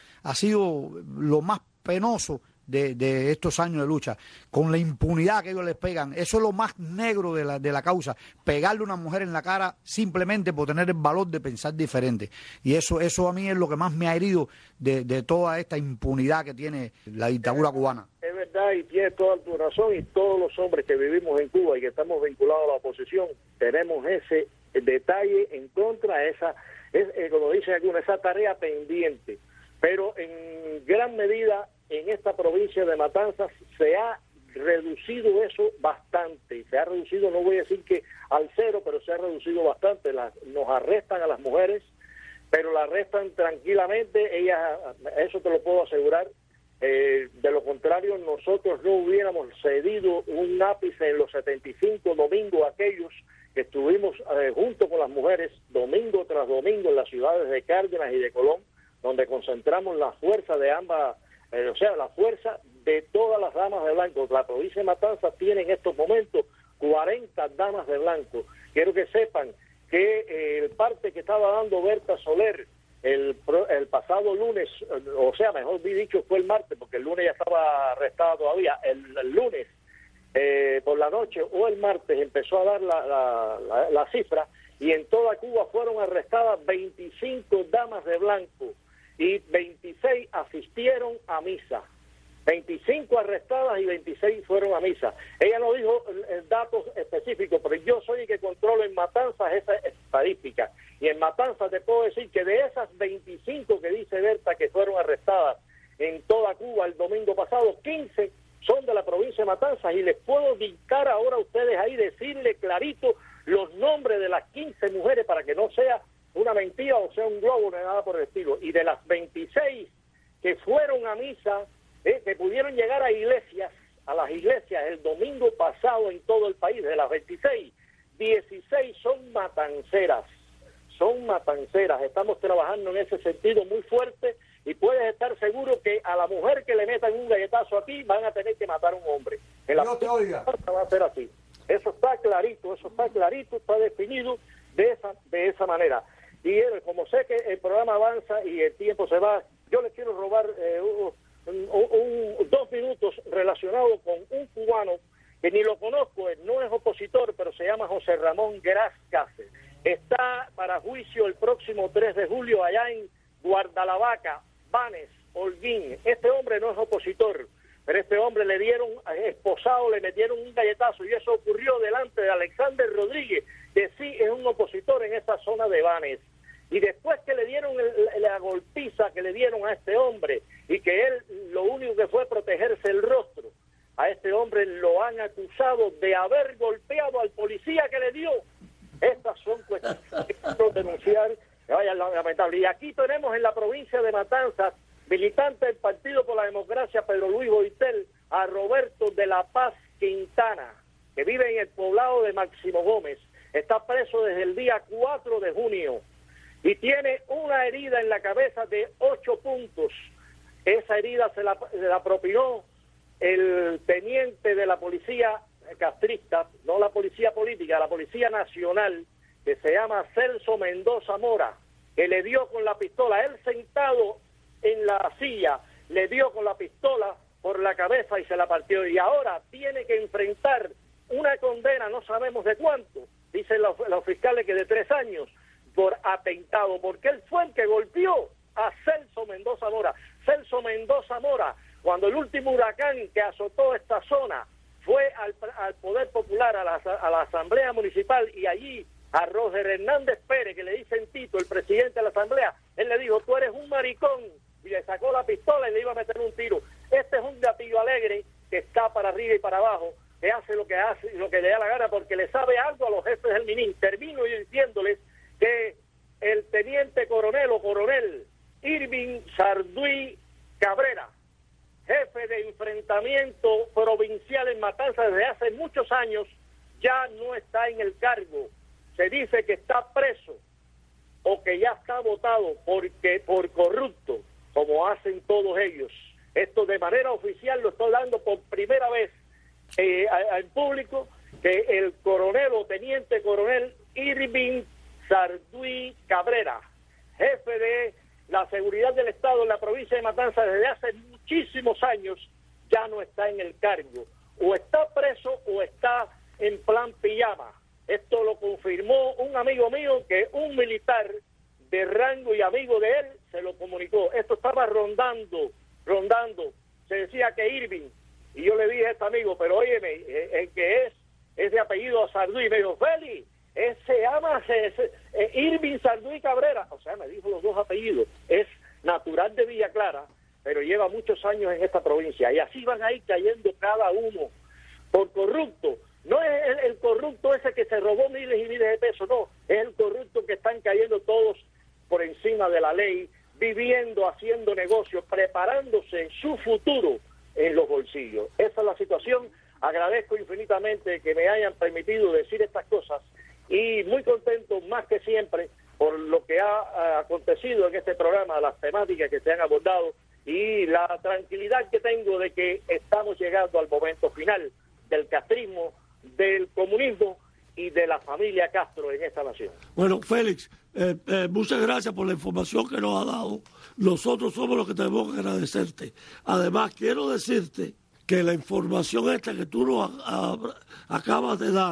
lo más penoso de estos años de lucha, con la impunidad que ellos les pegan. Eso es lo más negro de la causa, pegarle a una mujer en la cara simplemente por tener el valor de pensar diferente. Y eso a mí es lo que más me ha herido de toda esta impunidad que tiene la dictadura cubana. Es verdad, y tienes toda tu razón, y todos los hombres que vivimos en Cuba y que estamos vinculados a la oposición, tenemos ese detalle en contra, como dicen algunos, esa tarea pendiente. Pero en gran medida en esta provincia de Matanzas se ha reducido eso bastante. Se ha reducido, no voy a decir que al cero, pero se ha reducido bastante. Nos arrestan a las mujeres, pero las arrestan tranquilamente. Ellas, eso te lo puedo asegurar. De lo contrario, nosotros no hubiéramos cedido un ápice en los 75 domingos aquellos que estuvimos junto con las mujeres, domingo tras domingo, en las ciudades de Cárdenas y de Colón, donde concentramos la fuerza de ambas, la fuerza de todas las damas de blanco. La provincia de Matanzas tiene en estos momentos 40 damas de blanco. Quiero que sepan que el parte que estaba dando Berta Soler el pasado lunes, o sea, mejor dicho, fue el martes, porque el lunes ya estaba arrestada todavía, el lunes por la noche o el martes empezó a dar la cifra, y en toda Cuba fueron arrestadas 25 damas de blanco y 26 asistieron a misa. 25 arrestadas y 26 fueron a misa. Ella no dijo datos específicos, pero yo soy el que controlo en Matanzas esa estadística. Y en Matanzas te puedo decir que de esas 25 que dice Berta que fueron arrestadas en toda Cuba el domingo pasado, 15 son de la provincia de Matanzas, y les puedo dictar ahora a ustedes ahí, decirle clarito los nombres de las 15 mujeres para que no sea una mentira o sea un globo ni nada por el estilo. Y de las 26 que fueron a misa, que pudieron llegar a las iglesias el domingo pasado en todo el país, de las 26, 16 son matanceras. Estamos trabajando en ese sentido muy fuerte, y puedes estar seguro que a la mujer que le metan un galletazo aquí van a tener que matar a un hombre. En la va a ser así. Eso está clarito, está definido de esa manera. Y como sé que el programa avanza y el tiempo se va, yo les quiero robar 2 minutos relacionado con un cubano que ni lo conozco, no es opositor, pero se llama José Ramón Gras Cáceres. Está para juicio el próximo 3 de julio allá en Guardalavaca, Banes, Holguín. Este hombre no es opositor, pero este hombre le dieron esposado, le metieron un galletazo, y eso ocurrió delante de Alexander Rodríguez, que sí es un opositor en esta zona de Banes. Y después que le dieron la golpiza que le dieron a este hombre, y que él lo único que fue protegerse el rostro, a este hombre lo han acusado de haber golpeado al policía que le dio. Estas son cuestiones que quiero denunciar, vaya lamentable. Y aquí tenemos en la provincia de Matanzas, militante del Partido por la Democracia, Pedro Luis Boitel, a Roberto de la Paz Quintana, que vive en el poblado de Máximo Gómez. Está preso desde el día 4 de junio y tiene una herida en la cabeza de 8 puntos. Esa herida se la propinó el teniente de la policía castrista, no la policía política, la policía nacional, que se llama Celso Mendoza Mora, que le dio con la pistola, él sentado en la silla, le dio con la pistola por la cabeza y se la partió, y ahora tiene que enfrentar una condena, no sabemos de cuánto, dicen los fiscales que de 3 años, por atentado, porque él fue el que golpeó a Celso Mendoza Mora. Celso Mendoza Mora, cuando el último huracán que azotó esta zona fue al Poder Popular, a la Asamblea Municipal, y allí a Roger Hernández Pérez, que le dicen Tito, el presidente de la Asamblea, él le dijo, tú eres un maricón, y le sacó la pistola y le iba a meter un tiro. Este es un gatillo alegre que está para arriba y para abajo, que hace lo que le da la gana, porque le sabe algo a los jefes del MININ. Termino yo diciéndoles que el teniente coronel o coronel Irving Sarduy Cabrera, jefe de enfrentamiento provincial en Matanzas desde hace muchos años, ya no está en el cargo. Se dice que está preso o que ya está votado por corrupto, como hacen todos ellos. Esto de manera oficial lo estoy dando por primera vez al público, que el coronel o teniente coronel Irving Sarduy Cabrera, jefe de la seguridad del Estado en la provincia de Matanzas desde hace muchísimos años, ya no está en el cargo. O está preso o está en plan pijama. Esto lo confirmó un amigo mío, que un militar de rango y amigo de él se lo comunicó. Esto estaba rondando. Se decía que Irving, y yo le dije a este amigo, pero óyeme, el que es de apellido Sarduy, me dijo, Félix, se llama Irving Sarduy Cabrera, o sea, me dijo los 2 apellidos, es natural de Villa Clara, pero lleva muchos años en esta provincia, y así van a ir cayendo cada uno por corrupto. No es el corrupto ese que se robó miles y miles de pesos, no, es el corrupto que están cayendo todos por encima de la ley, viviendo, haciendo negocios, preparándose su futuro en los bolsillos. Esa es la situación. Agradezco infinitamente que me hayan permitido decir estas cosas, y muy contento más que siempre por lo que ha acontecido en este programa, las temáticas que se han abordado, y la tranquilidad que tengo de que estamos llegando al momento final del castrismo, del comunismo y de la familia Castro en esta nación. Bueno, Félix, muchas gracias por la información que nos ha dado. Nosotros somos los que tenemos que agradecerte. Además, quiero decirte que la información esta que tú nos acabas de dar,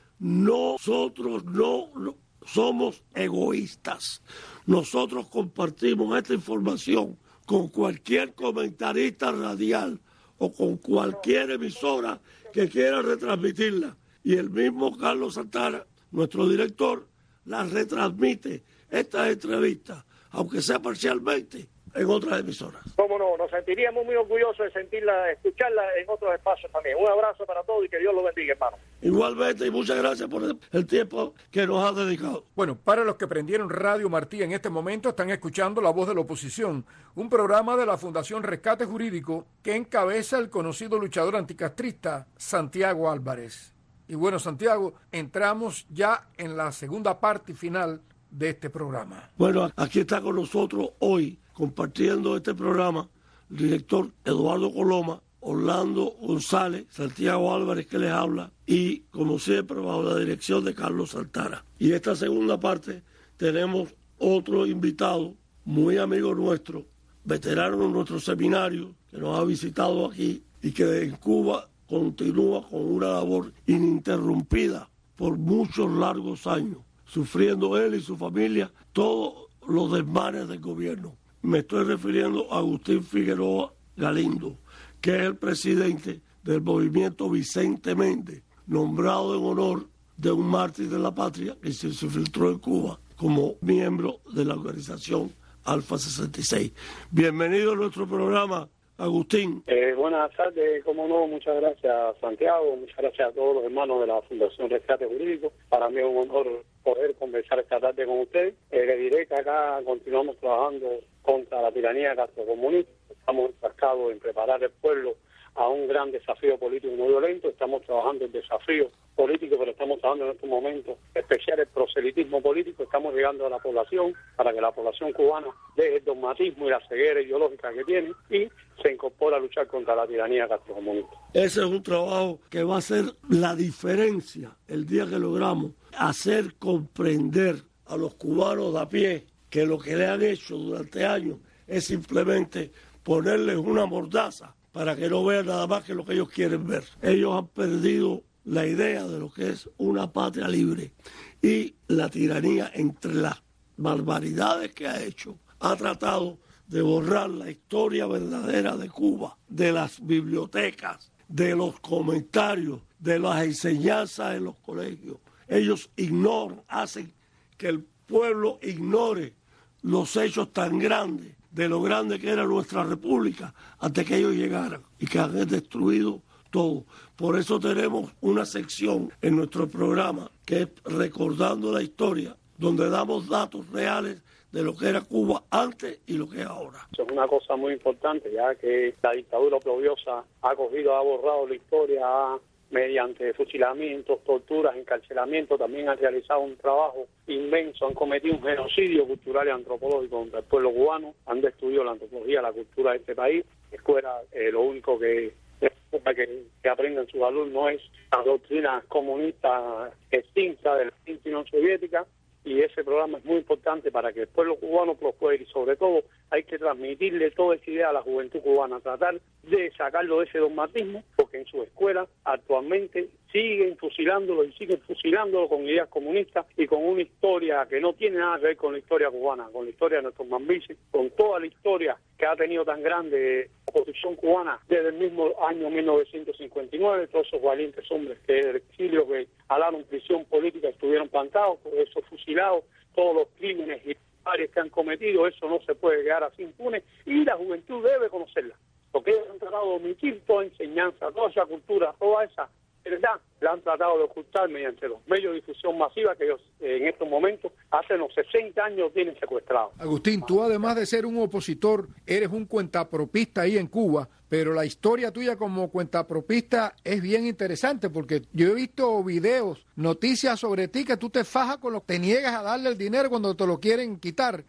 nosotros no somos egoístas. Nosotros compartimos esta información con cualquier comentarista radial o con cualquier emisora que quiera retransmitirla. Y el mismo Carlos Santana, nuestro director, la retransmite esta entrevista, aunque sea parcialmente, en otras emisoras. Cómo no, nos sentiríamos muy orgullosos de sentirla, escucharla en otros espacios también. Un abrazo para todos y que Dios los bendiga, hermano. Igualmente, y muchas gracias por el tiempo que nos ha dedicado. Bueno, para los que prendieron Radio Martí en este momento, están escuchando La Voz de la Oposición, un programa de la Fundación Rescate Jurídico que encabeza el conocido luchador anticastrista Santiago Álvarez. Y bueno, Santiago, entramos ya en la segunda parte final de este programa. Bueno, aquí está con nosotros hoy, compartiendo este programa, el director Eduardo Coloma, Orlando González, Santiago Álvarez que les habla, y como siempre bajo la dirección de Carlos Santana. Y esta segunda parte tenemos otro invitado, muy amigo nuestro, veterano en nuestro seminario, que nos ha visitado aquí y que en Cuba continúa con una labor ininterrumpida por muchos largos años, sufriendo él y su familia todos los desmanes del gobierno. Me estoy refiriendo a Agustín Figueroa Galindo, que es el presidente del movimiento Vicente Méndez, nombrado en honor de un mártir de la patria que se infiltró en Cuba como miembro de la organización Alfa 66. Bienvenido a nuestro programa, Agustín. Buenas tardes, como no, muchas gracias Santiago, muchas gracias a todos los hermanos de la Fundación Rescate Jurídico. Para mí es un honor poder conversar esta tarde con ustedes. Le diré que acá continuamos trabajando contra la tiranía castrocomunista. Estamos enfrascados en preparar el pueblo a un gran desafío político muy violento. Estamos trabajando el desafío político, pero estamos trabajando en estos momentos especial el proselitismo político. Estamos llegando a la población para que la población cubana deje el dogmatismo y la ceguera ideológica que tiene y se incorpora a luchar contra la tiranía castrocomunista. Ese es un trabajo que va a ser la diferencia el día que logramos hacer comprender a los cubanos de a pie que lo que le han hecho durante años es simplemente ponerles una mordaza para que no vean nada más que lo que ellos quieren ver. Ellos han perdido la idea de lo que es una patria libre y la tiranía, entre las barbaridades que ha hecho, ha tratado de borrar la historia verdadera de Cuba, de las bibliotecas, de los comentarios, de las enseñanzas en los colegios. Ellos ignoran, hacen que el pueblo ignore los hechos tan grandes, de lo grande que era nuestra república antes que ellos llegaran y que han destruido todo. Por eso tenemos una sección en nuestro programa que es Recordando la Historia, donde damos datos reales de lo que era Cuba antes y lo que es ahora. Eso es una cosa muy importante, ya que la dictadura oprobiosa ha borrado la historia, mediante fusilamientos, torturas, encarcelamientos, también han realizado un trabajo inmenso, han cometido un genocidio cultural y antropológico contra el pueblo cubano, han destruido la antropología, la cultura de este país. Escuela, lo único que aprendan sus alumnos es la doctrina comunista extinta de la Unión Soviética, y ese programa es muy importante para que el pueblo cubano prospere, y sobre todo hay que transmitirle toda esa idea a la juventud cubana, tratar de sacarlo de ese dogmatismo, porque en su escuela actualmente siguen fusilándolo con ideas comunistas y con una historia que no tiene nada que ver con la historia cubana, con la historia de nuestros mambises, con toda la historia que ha tenido tan grande la oposición cubana desde el mismo año 1959, todos esos valientes hombres que del exilio que alaron prisión política estuvieron plantados, todos esos fusilados, todos los crímenes y que han cometido, eso no se puede quedar así impune, y la juventud debe conocerla, porque ellos han tratado de omitir toda enseñanza, toda esa cultura, toda esa verdad, la han tratado de ocultar mediante los medios de difusión masiva que ellos en estos momentos, hace unos 60 años, tienen secuestrados. Agustín, tú además de ser un opositor, eres un cuentapropista ahí en Cuba, pero la historia tuya como cuentapropista es bien interesante, porque yo he visto videos, noticias sobre ti, que tú te fajas con lo que te niegas a darle el dinero cuando te lo quieren quitar. Por supuesto.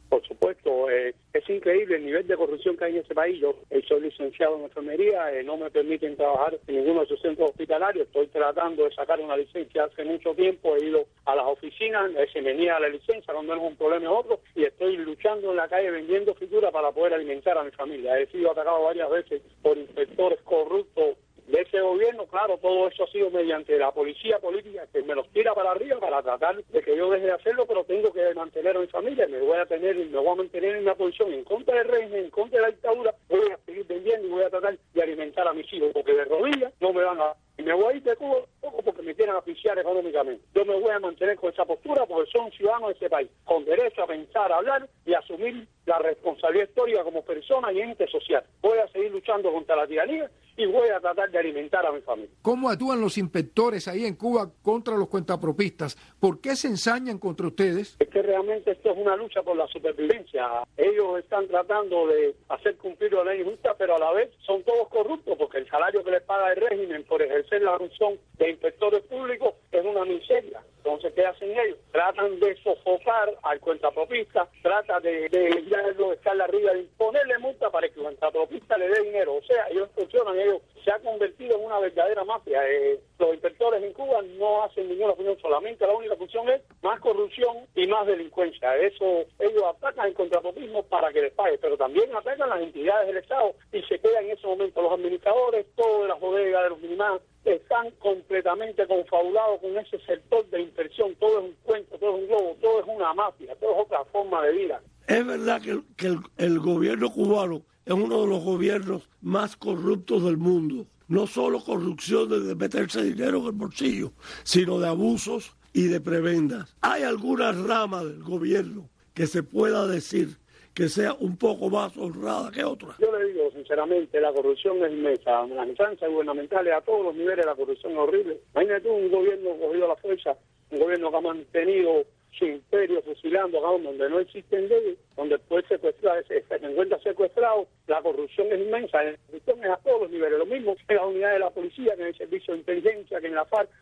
supuesto, es increíble el nivel de corrupción que hay en ese país. Yo soy licenciado en enfermería, no me permiten trabajar en ninguno de sus centros hospitalarios. Estoy tratando de sacar una licencia hace mucho tiempo, he ido a las oficinas, se me niega la licencia, cuando es un problema es otro, y estoy luchando en la calle vendiendo frituras para poder alimentar a mi familia. He sido atacado varias veces por inspectores corruptos de ese gobierno. Claro, todo eso ha sido mediante la policía política que me los tira para arriba para tratar de que yo deje de hacerlo, pero tengo que mantener a mi familia. Me voy a mantener en una posición en contra del régimen, en contra de la dictadura. Voy a seguir vendiendo y voy a tratar de alimentar a mis hijos, porque de rodillas no me van a... Y me voy a ir de Cuba poco porque me quieren asfixiar económicamente. Yo me voy a mantener con esa postura porque son ciudadanos de este país, con derecho a pensar, a hablar y a asumir la responsabilidad histórica como persona y ente social. Voy a seguir luchando contra la tiranía y voy a tratar de alimentar a mi familia. ¿Cómo actúan los inspectores ahí en Cuba contra los cuentapropistas? ¿Por qué se ensañan contra ustedes? Es que realmente esto es una lucha por la supervivencia. Ellos están tratando de hacer cumplir la ley justa, pero a la vez son todos corruptos porque el salario que les paga el régimen por ejercer la función de inspectores públicos es una miseria. Entonces, ¿qué hacen ellos? Tratan de sofocar al cuentapropista, tratan de echarle arriba, de imponerle multa para que el cuentapropista le dé dinero. O sea, ellos funcionan, ellos se ha convertido en una verdadera mafia. Los inspectores en Cuba no hacen ninguna función, solamente la única función es más corrupción y más delincuencia. Eso, ellos atacan el contrapropismo para que les pague, pero también atacan las entidades del Estado y se quedan en ese momento los administradores, todo de las bodegas, de los minimas, están completamente confabulados con ese sector de inversión. Todo es un cuento, todo es un globo, todo es una mafia, todo es otra forma de vida. Es verdad que el gobierno cubano es uno de los gobiernos más corruptos del mundo. No solo corrupción de meterse dinero en el bolsillo, sino de abusos y de prebendas. ¿Hay alguna rama del gobierno que se pueda decir que sea un poco más honrada que otra? Yo le digo sinceramente, la corrupción es inmensa. Las instancias gubernamentales a todos los niveles la corrupción es horrible. Imagínate un gobierno cogido a la fuerza, un gobierno que ha mantenido su imperio fusilando acá donde no existen leyes, donde puede secuestrar, se encuentra secuestrado. La corrupción es inmensa, la corrupción es a todos los niveles, lo mismo en las unidades de la policía, que en el servicio de inteligencia, que en la FARC.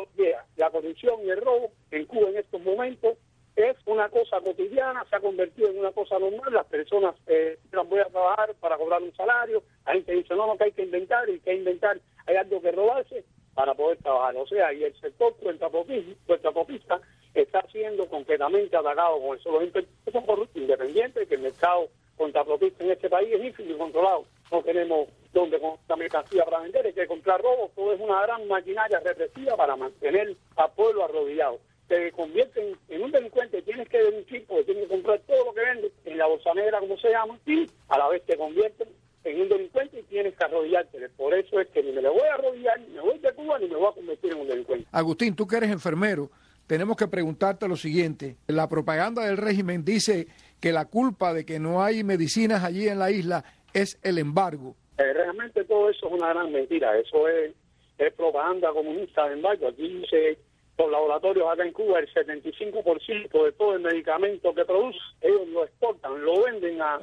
La corrupción y el robo en Cuba en estos momentos es una cosa cotidiana, se ha convertido en una cosa normal. Las personas voy a trabajar para cobrar un salario, la gente dice no, que hay que inventar, hay algo que robarse para poder trabajar. O sea, y el sector cuentapropista está siendo completamente atacado con eso. Los inspectores son corruptos, independientes, que el mercado cuentapropista en este país es ínfimo y controlado. No tenemos donde comprar mercancía para vender, hay que comprar robos. Todo es una gran maquinaria represiva para mantener al pueblo arrodillado. Te convierten en un delincuente, tienes que delinquir porque tienes que comprar todo lo que vende en la bolsa negra, como se llama, y a la vez te convierten en un delincuente y tienes que arrodillarte. Por eso es que ni me le voy a arrodillar, ni me voy de Cuba, ni me voy a convertir en un delincuente. Agustín, tú que eres enfermero, tenemos que preguntarte lo siguiente. La propaganda del régimen dice que la culpa de que no hay medicinas allí en la isla es el embargo. Realmente todo eso es una gran mentira. Eso es propaganda comunista de embargo. Aquí dice los laboratorios acá en Cuba, el 75% de todo el medicamento que producen, ellos lo exportan, lo venden a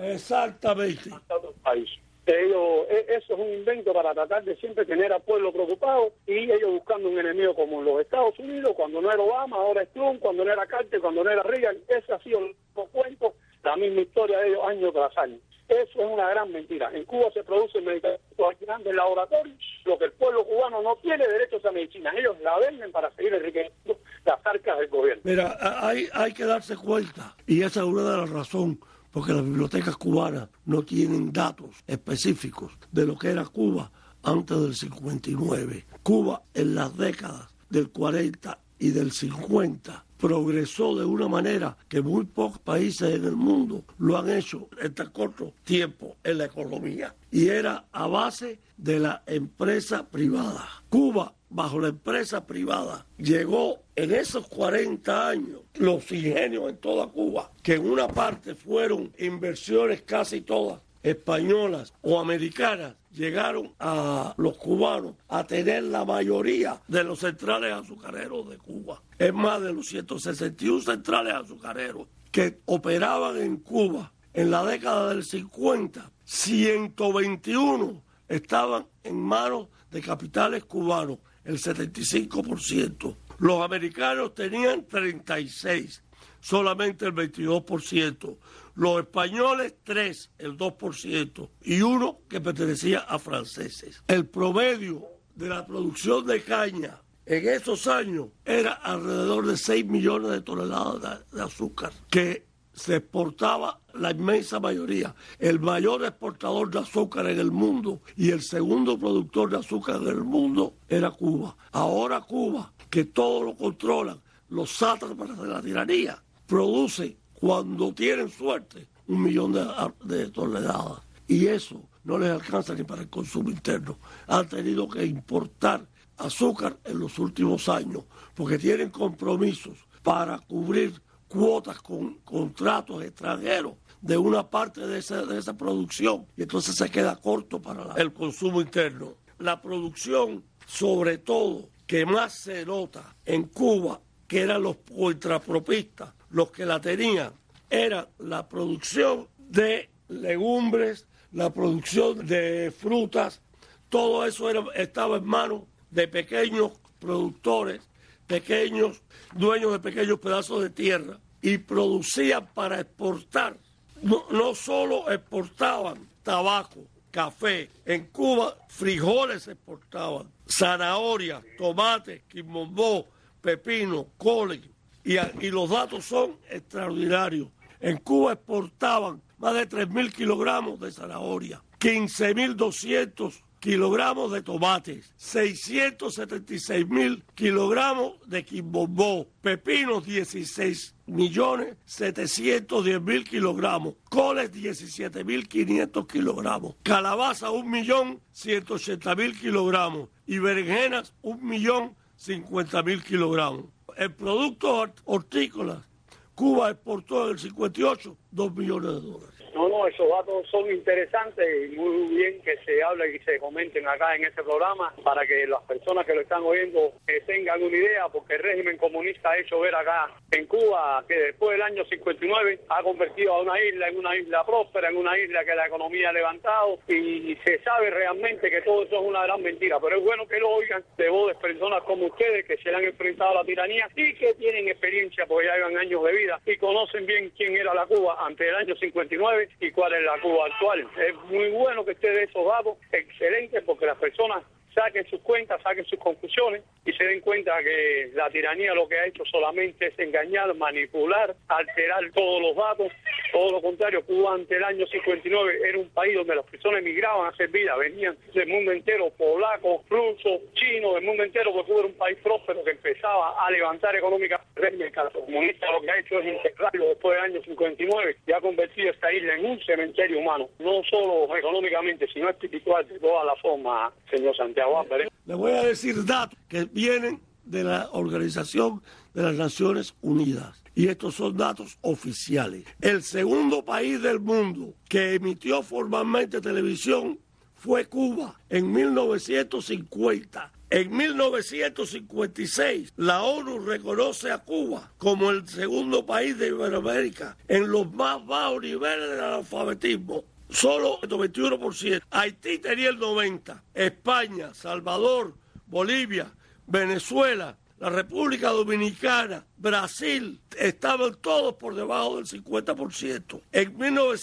otros países. Eso es un invento para tratar de siempre tener al pueblo preocupado y ellos buscando un enemigo como en los Estados Unidos, cuando no era Obama, ahora es Trump, cuando no era Carter, cuando no era Reagan. Ese ha sido el cuento, la misma historia de ellos año tras año. Eso es una gran mentira. En Cuba se producen medicamentos alquilando en laboratorios, lo que el pueblo cubano no tiene derecho a esa medicina. Ellos la venden para seguir enriqueciendo las arcas del gobierno. Mira, hay que darse cuenta, y esa es una de las razones, porque las bibliotecas cubanas no tienen datos específicos de lo que era Cuba antes del 59. Cuba en las décadas del 40 y del 50 progresó de una manera que muy pocos países en el mundo lo han hecho en tan corto tiempo en la economía. Y era a base de la empresa privada. Cuba, bajo la empresa privada, llegó en esos 40 años los ingenios en toda Cuba, que en una parte fueron inversiones casi todas españolas o americanas, llegaron a los cubanos a tener la mayoría de los centrales azucareros de Cuba. Es más, de los 161 centrales azucareros que operaban en Cuba en la década del 50, 121 estaban en manos de capitales cubanos, el 75%. Los americanos tenían 36, solamente el 22%. Los españoles 3, el 2%, y 1 que pertenecía a franceses. El promedio de la producción de caña en esos años era alrededor de 6 millones de toneladas de azúcar, que se exportaba la inmensa mayoría. El mayor exportador de azúcar en el mundo y el segundo productor de azúcar en el mundo era Cuba. Ahora Cuba, que todo lo controlan los sátrapas de la tiranía, produce, cuando tienen suerte, 1 millón de toneladas. Y eso no les alcanza ni para el consumo interno. Han tenido que importar azúcar en los últimos años porque tienen compromisos para cubrir cuotas con contratos extranjeros de una parte de esa producción, y entonces se queda corto para el consumo interno. La producción, sobre todo, que más se nota en Cuba, que eran los contrapropistas, los que la tenían, era la producción de legumbres, la producción de frutas. Todo eso estaba en manos de pequeños productores, pequeños dueños de pequeños pedazos de tierra, y producían para exportar. No solo exportaban tabaco, café, en Cuba frijoles se exportaban, zanahoria, tomate, quimombó, pepino, cole, y los datos son extraordinarios. En Cuba exportaban más de 3.000 kilogramos de zanahoria, 15.200 kilogramos de tomates, 676.000 kilogramos de quimbombó, pepinos 16.710.000 kilogramos, coles 17.500 kilogramos, calabaza 1.180.000 kilogramos y berenjenas 1.050.000 kilogramos. En productos hortícolas, Cuba exportó en el 58 $2 millones. No, esos datos son interesantes y muy bien que se hablen y se comenten acá en este programa para que las personas que lo están oyendo tengan una idea, porque el régimen comunista ha hecho ver acá en Cuba que después del año 59 ha convertido a una isla en una isla próspera, en una isla que la economía ha levantado, y se sabe realmente que todo eso es una gran mentira, pero es bueno que lo oigan de voz de personas como ustedes que se han enfrentado a la tiranía y que tienen experiencia porque ya llevan años de vida y conocen bien quién era la Cuba antes del año 59 y cuál es la Cuba actual. Es muy bueno que esté de esos datos, excelente, porque las personas saquen sus cuentas, saquen sus conclusiones y se den cuenta que la tiranía lo que ha hecho solamente es engañar, manipular, alterar todos los datos. Todo lo contrario, Cuba ante el año 59 era un país donde las personas emigraban a hacer vida, venían del mundo entero, polacos, rusos, chinos, del mundo entero, porque Cuba era un país próspero que empezaba a levantar económicamente. El régimen comunista lo que ha hecho es integrarlo después del año 59 y ha convertido esta isla en un cementerio humano, no solo económicamente, sino espiritual de toda la forma, señor Santiago. Le voy a decir datos que vienen de la Organización de las Naciones Unidas. Y estos son datos oficiales. El segundo país del mundo que emitió formalmente televisión fue Cuba en 1950. En 1956, la ONU reconoce a Cuba como el segundo país de Iberoamérica en los más bajos niveles del analfabetismo. Solo el 21%. Haití tenía el 90%. España, Salvador, Bolivia, Venezuela, la República Dominicana, Brasil, estaban todos por debajo del 50%. En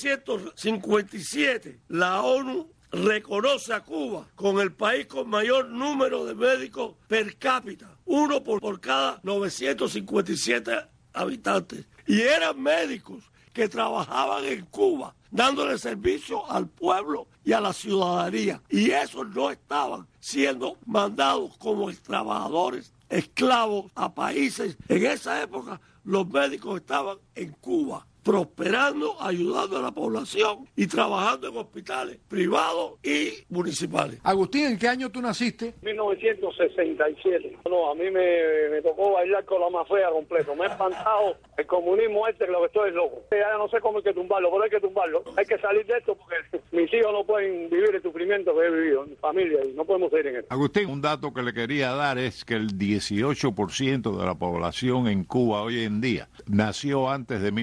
1957, la ONU reconoce a Cuba como el país con mayor número de médicos per cápita, uno por cada 957 habitantes. Y eran médicos que trabajaban en Cuba, dándole servicio al pueblo y a la ciudadanía. Y esos no estaban siendo mandados como trabajadores, esclavos a países. En esa época los médicos estaban en Cuba, prosperando, ayudando a la población y trabajando en hospitales privados y municipales. Agustín, ¿en qué año tú naciste? 1967. No, a mí me tocó bailar con la más fea completo. Me he espantado el comunismo que lo que estoy es loco. Ya no sé cómo hay que tumbarlo, pero hay que tumbarlo. Hay que salir de esto porque mis hijos no pueden vivir el sufrimiento que he vivido, mi familia, y no podemos seguir en esto. Agustín, un dato que le quería dar es que el 18% de la población en Cuba hoy en día nació antes de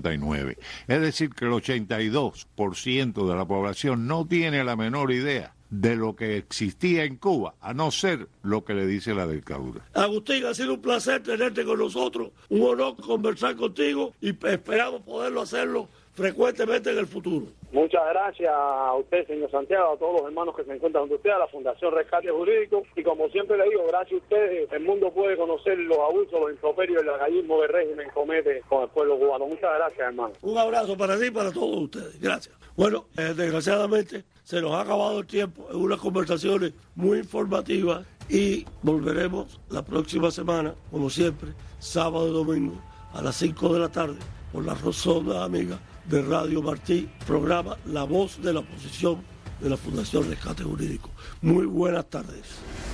1959. Es decir, que el 82% de la población no tiene la menor idea de lo que existía en Cuba, a no ser lo que le dice la dictadura. Agustín, ha sido un placer tenerte con nosotros, un honor conversar contigo y esperamos poderlo hacerlo frecuentemente en el futuro. Muchas gracias a usted, señor Santiago, a todos los hermanos que se encuentran junto a usted, a la Fundación Rescate Jurídico, y como siempre le digo, gracias a ustedes, el mundo puede conocer los abusos, los improperios y el lagallismo del régimen comete con el pueblo cubano. Muchas gracias, hermano. Un abrazo para ti y para todos ustedes. Gracias. Bueno, desgraciadamente se nos ha acabado el tiempo en unas conversaciones muy informativas y volveremos la próxima semana, como siempre, sábado y domingo, a las 5 de la tarde, por la Rosonda Amiga de Radio Martí, programa La Voz de la Oposición de la Fundación Rescate Jurídico. Muy buenas tardes.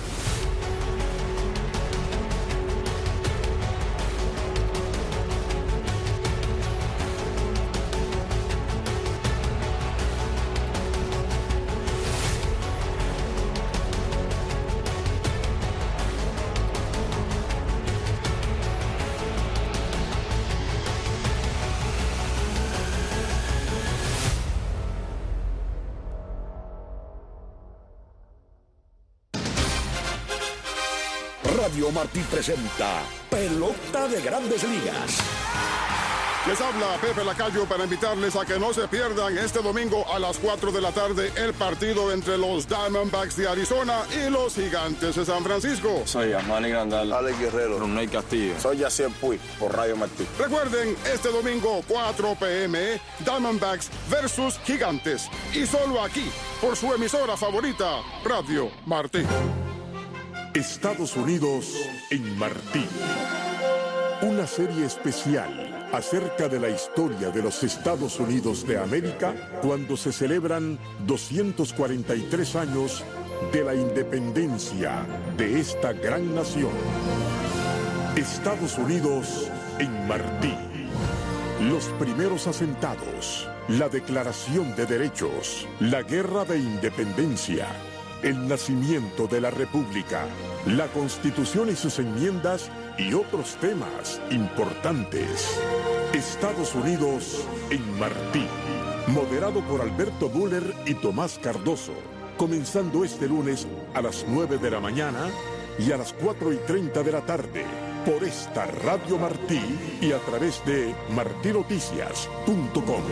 Radio Martí presenta Pelota de Grandes Ligas. Les habla Pepe Lacayo para invitarles a que no se pierdan este domingo a las 4 de la tarde el partido entre los Diamondbacks de Arizona y los Gigantes de San Francisco. Soy Armani Grandal, Alex Guerrero, Ronald Castillo. Soy Yacier Puig por Radio Martí. Recuerden, este domingo 4 p.m. Diamondbacks versus Gigantes. Y solo aquí, por su emisora favorita, Radio Martí. Estados Unidos en Martí. Una serie especial acerca de la historia de los Estados Unidos de América cuando se celebran 243 años de la independencia de esta gran nación. Estados Unidos en Martí. Los primeros asentados, la Declaración de Derechos, la Guerra de Independencia, el nacimiento de la República, la Constitución y sus enmiendas y otros temas importantes. Estados Unidos en Martí. Moderado por Alberto Buller y Tomás Cardoso. Comenzando este lunes a las 9 de la mañana y a las 4:30 de la tarde. Por esta Radio Martí y a través de martinoticias.com.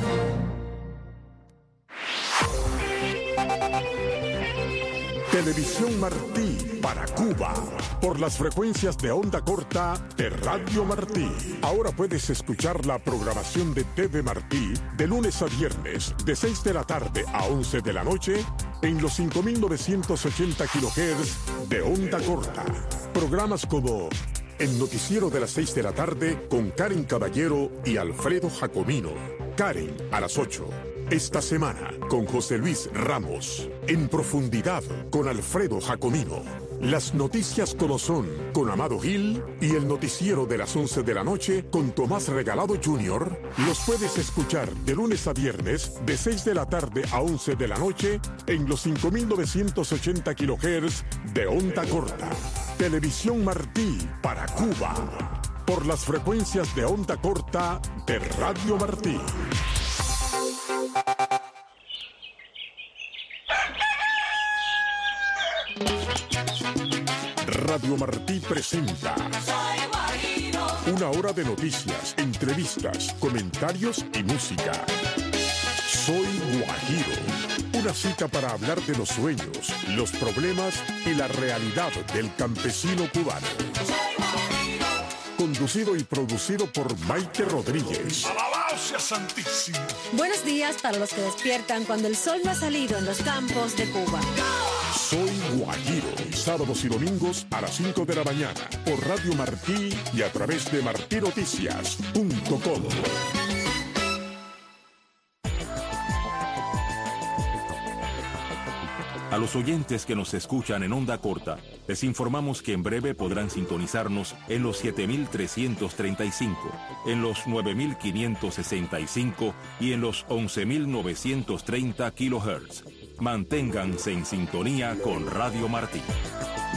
Televisión Martí para Cuba, por las frecuencias de onda corta de Radio Martí. Ahora puedes escuchar la programación de TV Martí de lunes a viernes, de 6 de la tarde a 11 de la noche, en los 5.980 kHz de onda corta. Programas como El Noticiero de las 6 de la tarde con Karen Caballero y Alfredo Jacomino. Karen a las 8. Esta semana, con José Luis Ramos. En Profundidad, con Alfredo Jacomino. Las noticias como son, con Amado Gil. Y el noticiero de las 11 de la noche, con Tomás Regalado Jr. Los puedes escuchar de lunes a viernes, de 6 de la tarde a 11 de la noche, en los 5.980 kHz de onda corta. Televisión Martí para Cuba, por las frecuencias de onda corta de Radio Martí. Radio Martí presenta una hora de noticias, entrevistas, comentarios y música. Soy Guajiro, una cita para hablar de los sueños, los problemas y la realidad del campesino cubano. Conducido y producido por Maite Rodríguez. ¡Alabado sea Santísimo! Buenos días para los que despiertan cuando el sol no ha salido en los campos de Cuba. Soy Guajiro, sábados y domingos a las 5 de la mañana, por Radio Martí y a través de martinoticias.com. A los oyentes que nos escuchan en onda corta, les informamos que en breve podrán sintonizarnos en los 7.335, en los 9.565 y en los 11.930 kHz. Manténganse en sintonía con Radio Martí.